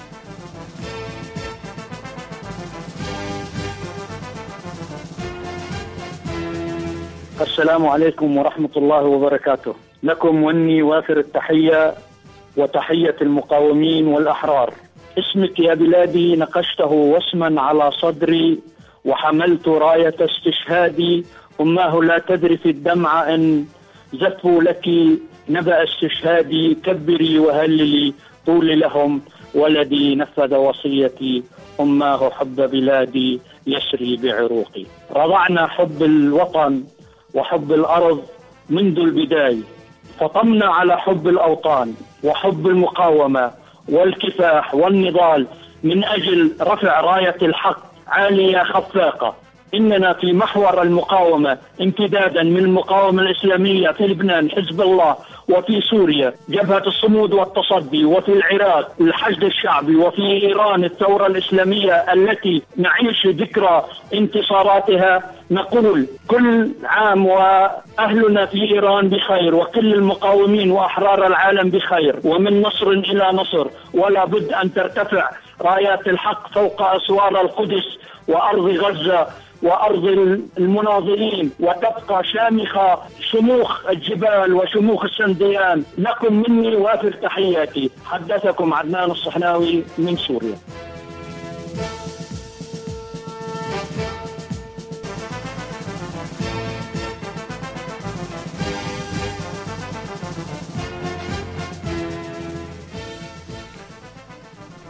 السلام عليكم ورحمة الله وبركاته. لكم مني وافر التحية وتحية المقاومين والأحرار. اسمك يا بلادي نقشته وسما على صدري، وحملت راية استشهادي. أماه لا تذرف الدمع إن زفوا لك نبأ استشهادي. كبري وهللي طولي لهم، ولدي نفذ وصيتي. أماه حب بلادي يسري بعروقي. رضعنا حب الوطن وحب الأرض منذ البداية، فطمنا على حب الأوطان وحب المقاومة والكفاح والنضال من أجل رفع راية الحق عالية خفاقة. إننا في محور المقاومة امتدادا من المقاومة الإسلامية في لبنان حزب الله، وفي سوريا جبهة الصمود والتصدي، وفي العراق الحشد الشعبي، وفي إيران الثورة الإسلامية التي نعيش ذكرى انتصاراتها. نقول كل عام وأهلنا في إيران بخير، وكل المقاومين وأحرار العالم بخير، ومن نصر إلى نصر. ولا بد أن ترتفع رايات الحق فوق أسوار القدس وأرض غزة وأرض المناظرين، وتبقى شامخة شموخ الجبال وشموخ السنديان. لكم مني وافر تحياتي. حدثكم عدنان الصحناوي من سوريا.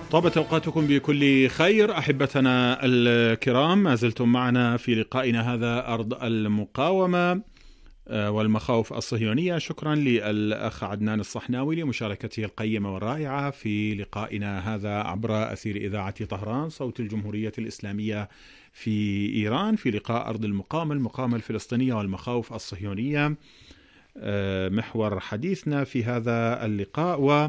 طابت أوقاتكم بكل خير أحبتنا الكرام، ما زلتم معنا في لقائنا هذا أرض المقاومة والمخاوف الصهيونية. شكرا للأخ عدنان الصحناوي لمشاركته القيمة والرائعة في لقائنا هذا عبر أثير إذاعة طهران صوت الجمهورية الإسلامية في إيران، في لقاء أرض المقاومة المقاومة الفلسطينية والمخاوف الصهيونية. محور حديثنا في هذا اللقاء، و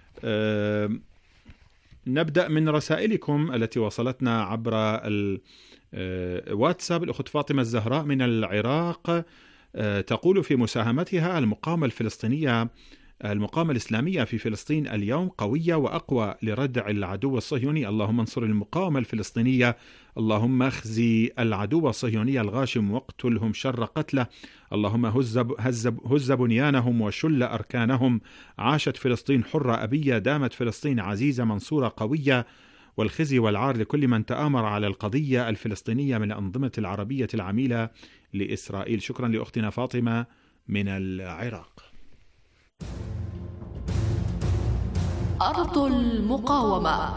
نبدأ من رسائلكم التي وصلتنا عبر الواتساب. الأخت فاطمة الزهراء من العراق تقول في مساهمتها: المقاومة الفلسطينية المقاومة الإسلامية في فلسطين اليوم قوية وأقوى لردع العدو الصهيوني. اللهم انصر المقاومة الفلسطينية، اللهم اخزي العدو الصهيوني الغاشم واقتلهم شر قتله، اللهم هز, هز, هز بنيانهم وشل أركانهم. عاشت فلسطين حرة أبية، دامت فلسطين عزيزة منصورة قوية، والخزي والعار لكل من تآمر على القضية الفلسطينية من الأنظمة العربية العميلة لإسرائيل. شكرا لأختنا فاطمة من العراق. أرض المقاومة،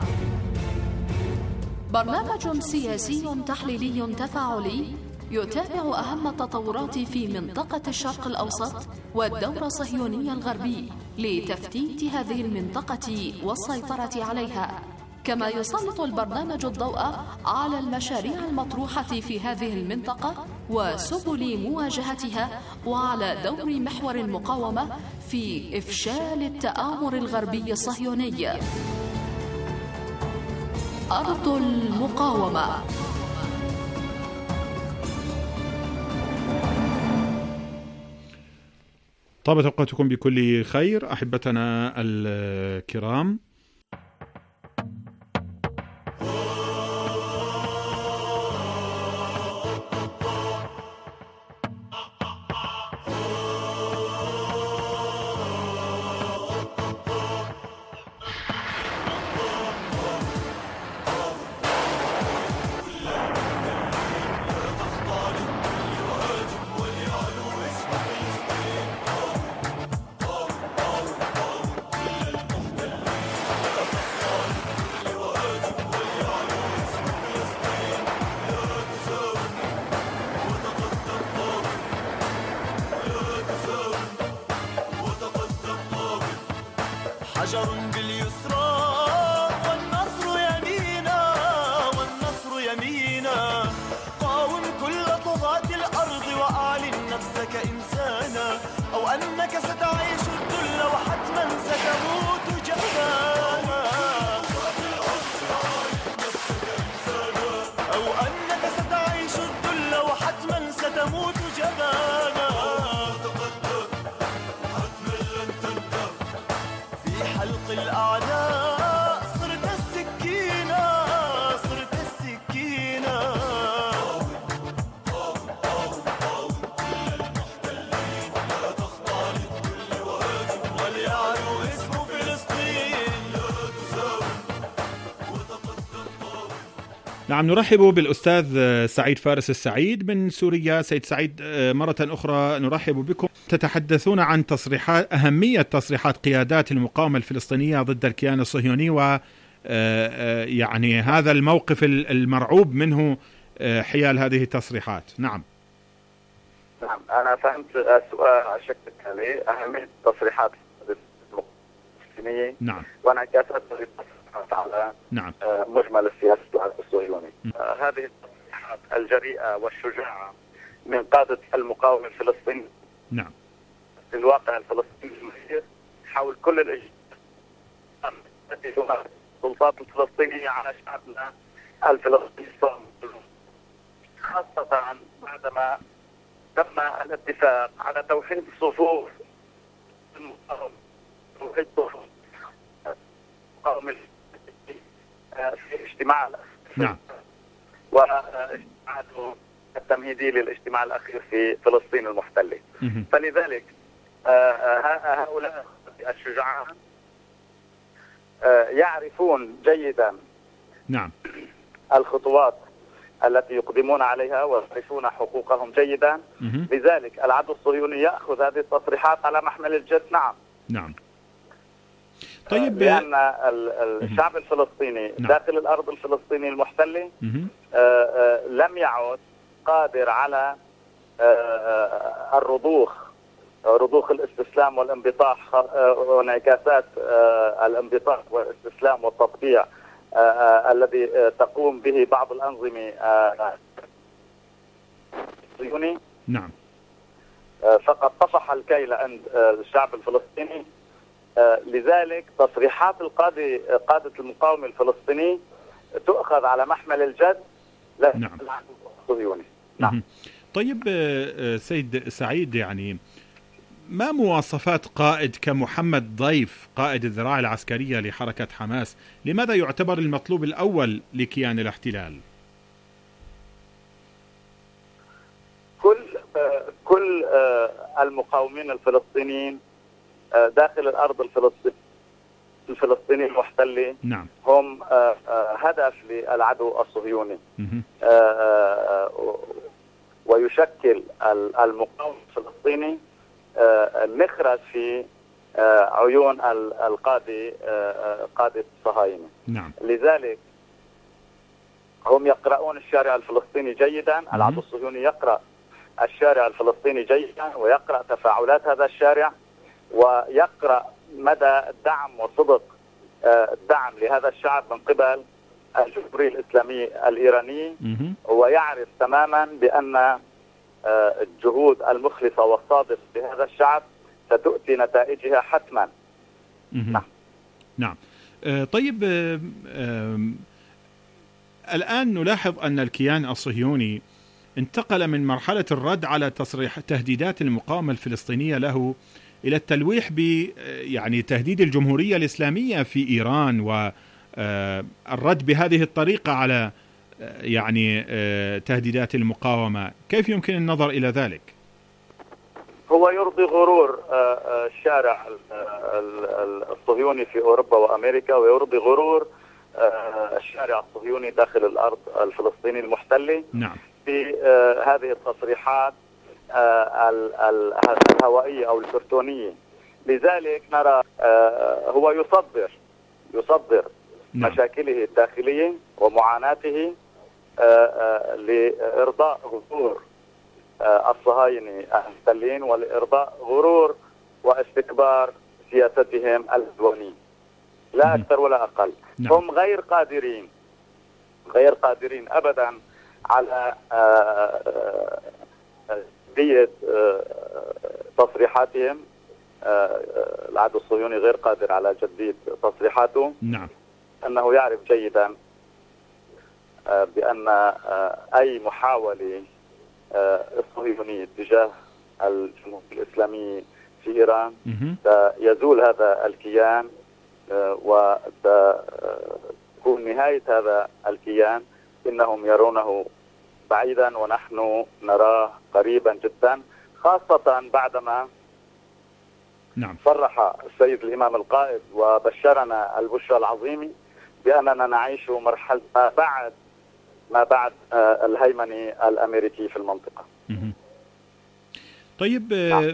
برنامج سياسي تحليلي تفاعلي يتابع أهم التطورات في منطقة الشرق الأوسط والدور الصهيوني الغربي لتفتيت هذه المنطقة والسيطرة عليها، كما يسلط البرنامج الضوء على المشاريع المطروحة في هذه المنطقة وسبل مواجهتها، وعلى دور محور المقاومة في إفشال التآمر الغربي الصهيوني. أرض المقاومة. طابت أوقاتكم بكل خير أحبتنا الكرام. حجر باليسرى والنصر يمينا، والنصر يمينا. قاوم كل طغاة الأرض وأعلن نفسك إنسانا، أو أنك ستعيش الذل وحتما ستموت جبانا، أو أنك ستعيش الذل وحتما ستموت جبانا. حلق الأعداء صرت السكينة، صرت السكينة. قاوم قاوم قاوم كل المحتلين، لا تخضع لكل واجب، وليعلو اسم فلسطين لا تساوم وتقدم قاوم. نعم، نرحب بالأستاذ سعيد فارس السعيد من سوريا. سيد سعيد، مرة أخرى نرحب بكم. تتحدثون عن تصريحات أهمية تصريحات قيادات المقاومة الفلسطينية ضد الكيان الصهيوني، و يعني هذا الموقف المرعوب منه حيال هذه التصريحات. نعم نعم أنا فهمت السؤال على الشكل التالي: أهمية التصريحات الفلسطينية نعم وانعكاسات التصريحات على نعم مجمل السياسة الصهيوني. هذه التصريحات الجريئة والشجاعة من قادة المقاومة الفلسطيني نعم في الواقع الفلسطيني المسير حول كل الإجراءات التي تمارس السلطات الفلسطينية على شعبنا الفلسطيني الصامت، خاصة بعدما تم الاتفاق على توحيد صفوف المقاومة، توحيد صفوف المقاومة في اجتماع نعم واجتماع التمهيدي للاجتماع الأخير في فلسطين المحتلة. فلذلك هؤلاء الشجعان يعرفون جيدا نعم الخطوات التي يقدمون عليها ويعرفون حقوقهم جيدا. لذلك العدو الصهيوني يأخذ هذه التصريحات على محمل الجد. نعم نعم طيب لأن الشعب الفلسطيني نعم. داخل الأرض الفلسطينية المحتلة مه. لم يعد قادر على الرضوخ رضوخ الاستسلام والانبطاح وانعكاسات الانبطاح والاستسلام والتطبيع الذي تقوم به بعض الأنظمة الصهيوني. نعم. فقد طفح الكيل عند الشعب الفلسطيني. لذلك تصريحات القادة قادة المقاومة الفلسطيني تؤخذ على محمل الجد نعم. الصهيوني. نعم. طيب سيد سعيد، يعني ما مواصفات قائد كمحمد ضيف قائد الذراع العسكرية لحركة حماس؟ لماذا يعتبر المطلوب الأول لكيان الاحتلال؟ كل كل المقاومين الفلسطينيين داخل الأرض الفلسطينية الفلسطيني المحتلة نعم. هم هدف للعدو الصهيوني، ويشكل المقاوم الفلسطيني مخرج في عيون القادة قادة الصهاينة. نعم. لذلك هم يقرؤون الشارع الفلسطيني جيدا. العدو الصهيوني يقرأ الشارع الفلسطيني جيدا، ويقرأ تفاعلات هذا الشارع، ويقرأ مدى الدعم وصدق الدعم لهذا الشعب من قبل الجمهورية الإسلامية الإيرانية، ويعرف تماما بأن الجهود المخلصة والصادقة لهذا الشعب ستؤتي نتائجها حتما. نعم. نعم. طيب، الآن نلاحظ أن الكيان الصهيوني انتقل من مرحلة الرد على تصريح تهديدات المقاومة الفلسطينية له إلى التلويح ب يعني تهديد الجمهورية الإسلامية في إيران، والرد بهذه الطريقة على يعني تهديدات المقاومة. كيف يمكن النظر إلى ذلك؟ هو يرضي غرور الشارع الصهيوني في أوروبا وأمريكا، ويرضي غرور الشارع الصهيوني داخل الأرض الفلسطينية المحتلة. نعم. في هذه التصريحات الهوائية أو الكرتونية. لذلك نرى هو يصدر يصدر نعم. مشاكله الداخلية ومعاناته لإرضاء غرور الصهاينة المحتلين، ولإرضاء غرور واستكبار سياستهم العدوانية، لا أكثر ولا أقل. نعم. هم غير قادرين غير قادرين أبدا على جدية تصريحاتهم. العدو الصهيوني غير قادر على جدية تصريحاته. نعم. أنه يعرف جيدا بأن أي محاولة الصهيونية تجاه الجمهورية الإسلامية في إيران سيزول هذا الكيان، وتكون نهاية هذا الكيان. إنهم يرونه بعيدا ونحن نراه قريبا جدا، خاصة بعدما نعم. صرح السيد الإمام القائد وبشرنا البشرى العظيمة بأننا نعيش مرحلة ما بعد ما بعد الهيمنة الأمريكية في المنطقة. طيب،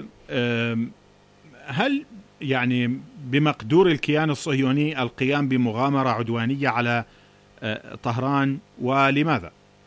هل يعني بمقدور الكيان الصهيوني القيام بمغامرة عدوانية على طهران، ولماذا؟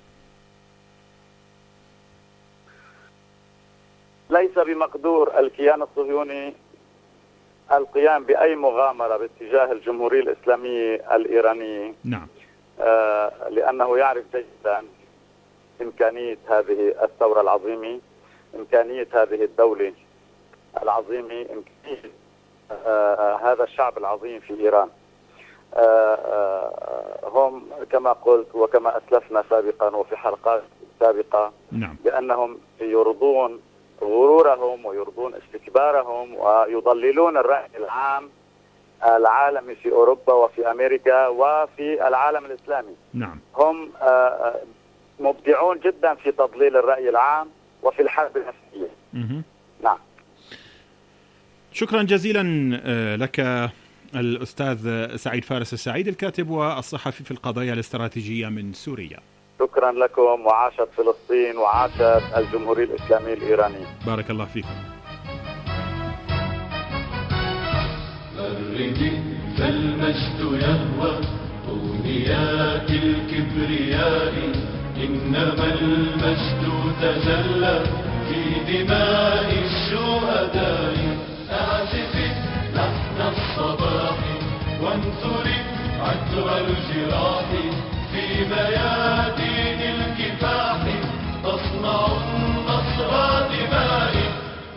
ليس بمقدور الكيان الصهيوني القيام بأي مغامرة باتجاه الجمهورية الإسلامية الإيرانية. نعم. آه لأنه يعرف جيدا إمكانية هذه الثورة العظيمة، إمكانية هذه الدولة العظيمة، إمكانية آه هذا الشعب العظيم في إيران. آه آه هم كما قلت وكما أسلفنا سابقا وفي حلقات سابقة، نعم. بأنهم يرضون غرورهم ويرضون استكبارهم ويضللون الرأي العام العالمي في أوروبا وفي أمريكا وفي العالم الإسلامي. نعم. هم مبدعون جدا في تضليل الرأي العام وفي الحرب النفسية. نعم. شكرا جزيلا لك الأستاذ سعيد فارس السعيد، الكاتب والصحفي في القضايا الاستراتيجية من سوريا. شكرا لكم، وعاشت فلسطين وعاشت الجمهورية الإسلامية الإيرانية. بارك الله فيكم. فالمجد يهوى أغنيات الكبرياء، إنما المجد تجلى في دماء الشهداء. أعزف لحن الصباح وانثري عطر الجراح، في ميادين الكفاح تصنع النصر دمائي.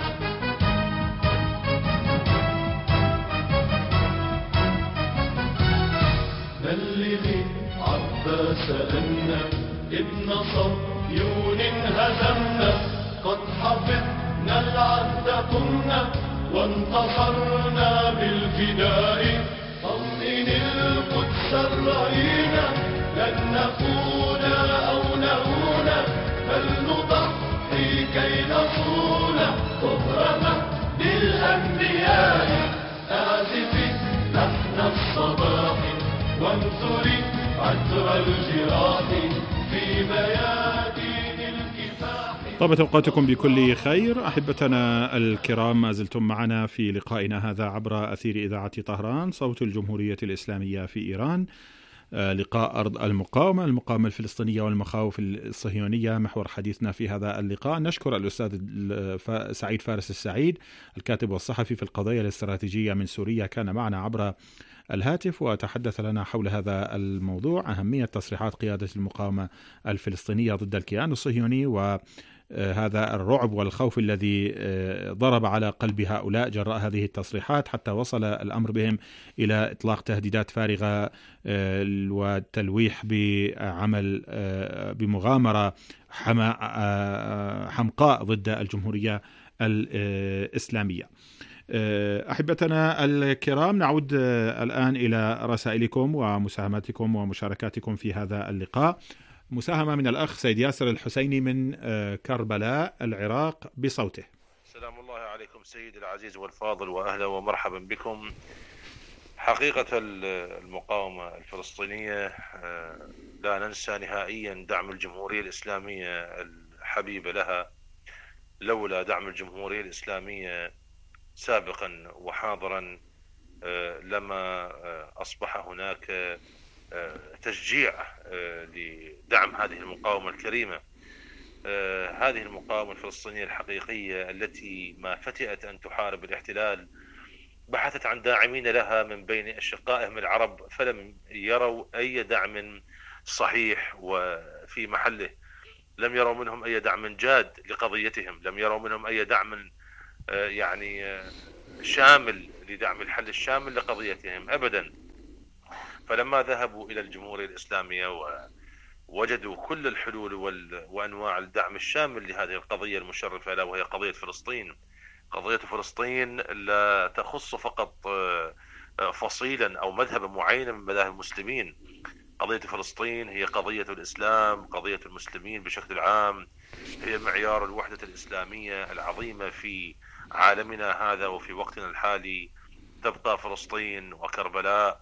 بلغي عباس أن ابن صهيون هزمنا، قد حفظنا العهد قمنا وانتصرنا بالفداء. طمئن القدس الرهينة، لن نكون أو نهون، بل نضحي كي نصون طهر للأنبياء. أعزفي لحن الصباح وانثري عطر الجراح، في ميادين الكفاح. طابت أوقاتكم بكل خير أحبتنا الكرام، ما زلتم معنا في لقائنا هذا عبر أثير إذاعة طهران صوت الجمهورية الإسلامية في إيران. لقاء أرض المقاومة، المقاومة الفلسطينية والمخاوف الصهيونية محور حديثنا في هذا اللقاء. نشكر الأستاذ سعيد فارس السعيد الكاتب والصحفي في القضايا الاستراتيجية من سوريا، كان معنا عبر الهاتف وتحدث لنا حول هذا الموضوع، أهمية تصريحات قيادة المقاومة الفلسطينية ضد الكيان الصهيوني، وهذا الرعب والخوف الذي ضرب على قلب هؤلاء جراء هذه التصريحات، حتى وصل الأمر بهم إلى إطلاق تهديدات فارغة والتلويح بعمل بمغامرة حمقاء ضد الجمهورية الإسلامية. أحبتنا الكرام، نعود الآن إلى رسائلكم ومساهماتكم ومشاركاتكم في هذا اللقاء. مساهمة من الأخ سيد ياسر الحسيني من كربلاء العراق بصوته. السلام الله عليكم سيد العزيز والفاضل، وأهلا ومرحبا بكم. حقيقة المقاومة الفلسطينية لا ننسى نهائيا دعم الجمهورية الإسلامية الحبيبة لها. لولا دعم الجمهورية الإسلامية سابقا وحاضرا لما أصبح هناك تشجيع لدعم هذه المقاومة الكريمة. هذه المقاومة الفلسطينية الحقيقية التي ما فتئت أن تحارب الاحتلال بحثت عن داعمين لها من بين أشقائهم العرب، فلم يروا أي دعم صحيح وفي محله. لم يروا منهم أي دعم جاد لقضيتهم، لم يروا منهم أي دعم يعني شامل لدعم الحل الشامل لقضيتهم أبدا. فلما ذهبوا إلى الجمهورية الإسلامية ووجدوا كل الحلول وأنواع الدعم الشامل لهذه القضية المشرفة لا وهي قضية فلسطين. قضية فلسطين لا تخص فقط فصيلا أو مذهبا معينا من مذاهب المسلمين. قضية فلسطين هي قضية الإسلام، قضية المسلمين بشكل عام، هي معيار الوحدة الإسلامية العظيمة في عالمنا هذا وفي وقتنا الحالي. تبقى فلسطين وكربلاء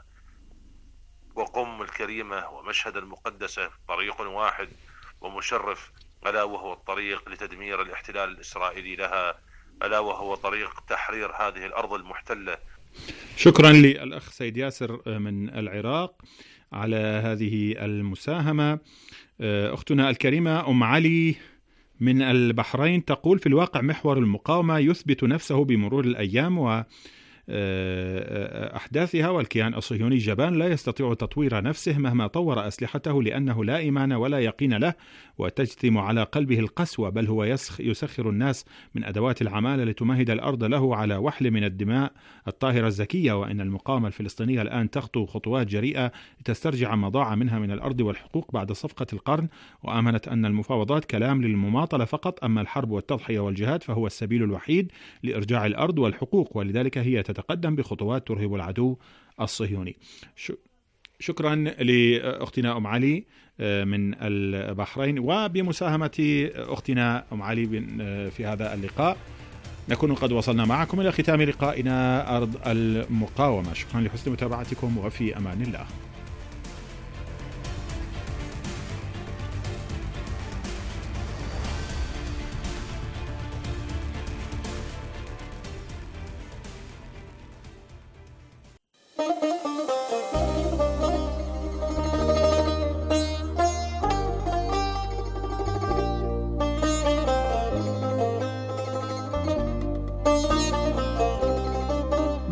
وقم الكريمة ومشهد المقدسة طريق واحد ومشرف، ألا وهو الطريق لتدمير الاحتلال الإسرائيلي لها، ألا وهو طريق تحرير هذه الأرض المحتلة. شكرا للأخ سيد ياسر من العراق على هذه المساهمة. أختنا الكريمة أم علي من البحرين تقول: في الواقع محور المقاومة يثبت نفسه بمرور الأيام و أحداثها، والكيان الصهيوني جبان لا يستطيع تطوير نفسه مهما طور أسلحته، لأنه لا إيمان ولا يقين له، وتجثم على قلبه القسوة، بل هو يسخر الناس من أدوات العمالة لتمهد الأرض له على وحل من الدماء الطاهرة الزكية. وإن المقاومة الفلسطينية الآن تخطو خطوات جريئة لتسترجع ما ضاع منها من الأرض والحقوق بعد صفقة القرن، وآمنت أن المفاوضات كلام للمماطلة فقط، أما الحرب والتضحية والجهاد فهو السبيل الوحيد لإرجاع الأرض والحقوق، ولذلك هي تتقدم بخطوات ترهب العدو الصهيوني. شكرا لأختنا أم علي من البحرين. وبمساهمة أختنا أم علي في هذا اللقاء نكون قد وصلنا معكم إلى ختام لقائنا أرض المقاومة. شكرا لحسن متابعتكم، وفي أمان الله.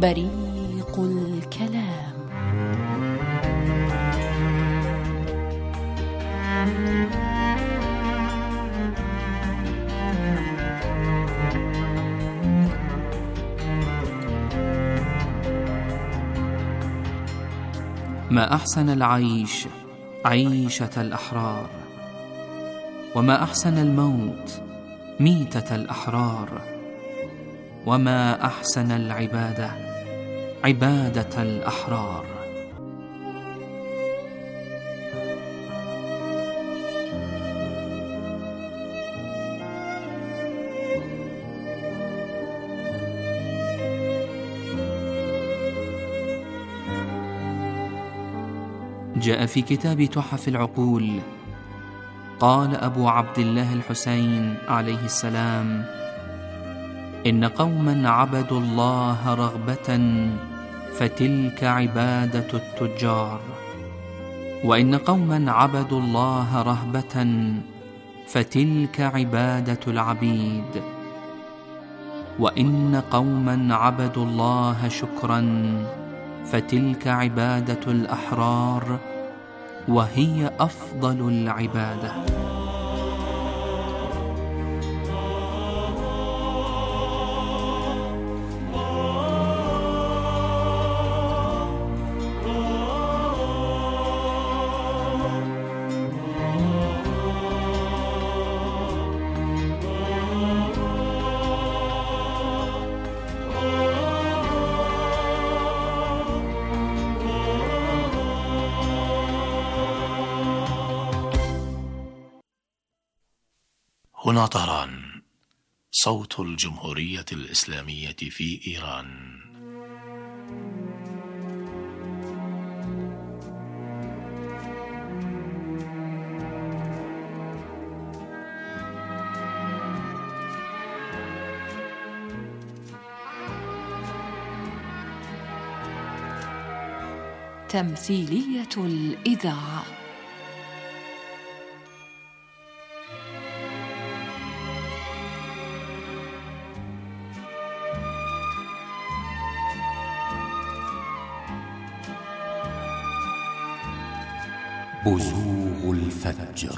بريق الكلام. ما أحسن العيش عيشة الأحرار، وما أحسن الموت ميتة الأحرار، وما أحسن العبادة عبادة الأحرار. جاء في كتاب تحف العقول: قال أبو عبد الله الحسين عليه السلام: إن قوما عبدوا الله رغبة فتلك عبادة التجار، وإن قوما عبدوا الله رهبة فتلك عبادة العبيد، وإن قوما عبدوا الله شكرا فتلك عبادة الأحرار، وهي أفضل العبادة. هنا طهران، صوت الجمهورية الإسلامية في إيران. تمثيلية الإذاعة. بزوغ الفجر.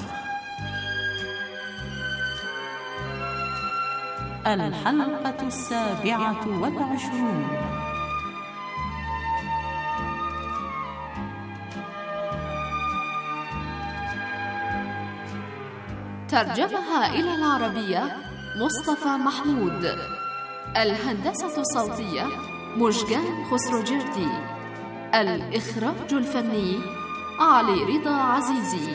الحلقة السابعة والعشرون. ترجمها إلى العربية مصطفى محمود. الهندسة الصوتية مشجان خسروجردي. الإخراج الفني علي رضا عزيزي.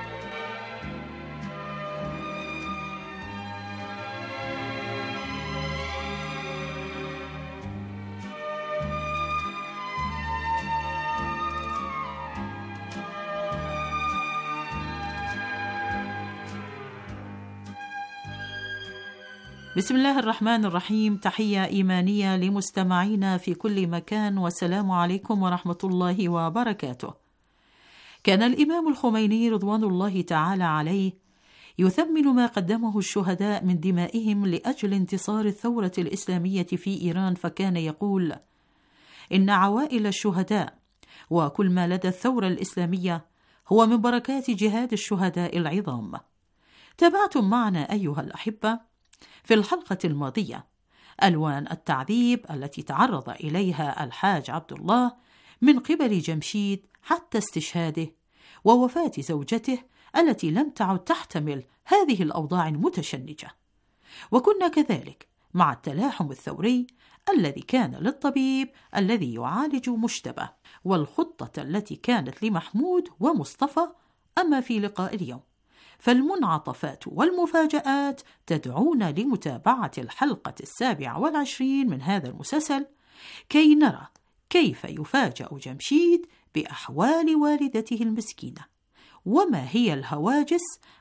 بسم الله الرحمن الرحيم. تحية إيمانية لمستمعينا في كل مكان، والسلام عليكم ورحمة الله وبركاته. كان الإمام الخميني رضوان الله تعالى عليه يثمن ما قدمه الشهداء من دمائهم لأجل انتصار الثورة الإسلامية في إيران، فكان يقول: إن عوائل الشهداء وكل ما لدى الثورة الإسلامية هو من بركات جهاد الشهداء العظام. تابعتم معنا أيها الأحبة في الحلقة الماضية ألوان التعذيب التي تعرض إليها الحاج عبد الله من قبل جمشيد حتى استشهاده ووفاة زوجته التي لم تعد تحتمل هذه الأوضاع المتشنجة. وكنا كذلك مع التلاحم الثوري الذي كان للطبيب الذي يعالج مشتبه، والخطة التي كانت لمحمود ومصطفى. أما في لقاء اليوم فالمنعطفات والمفاجآت تدعونا لمتابعة الحلقة السابعة والعشرين من هذا المسلسل كي نرى كيف يفاجأ جمشيد بأحوال والدته المسكينة، وما هي الهواجس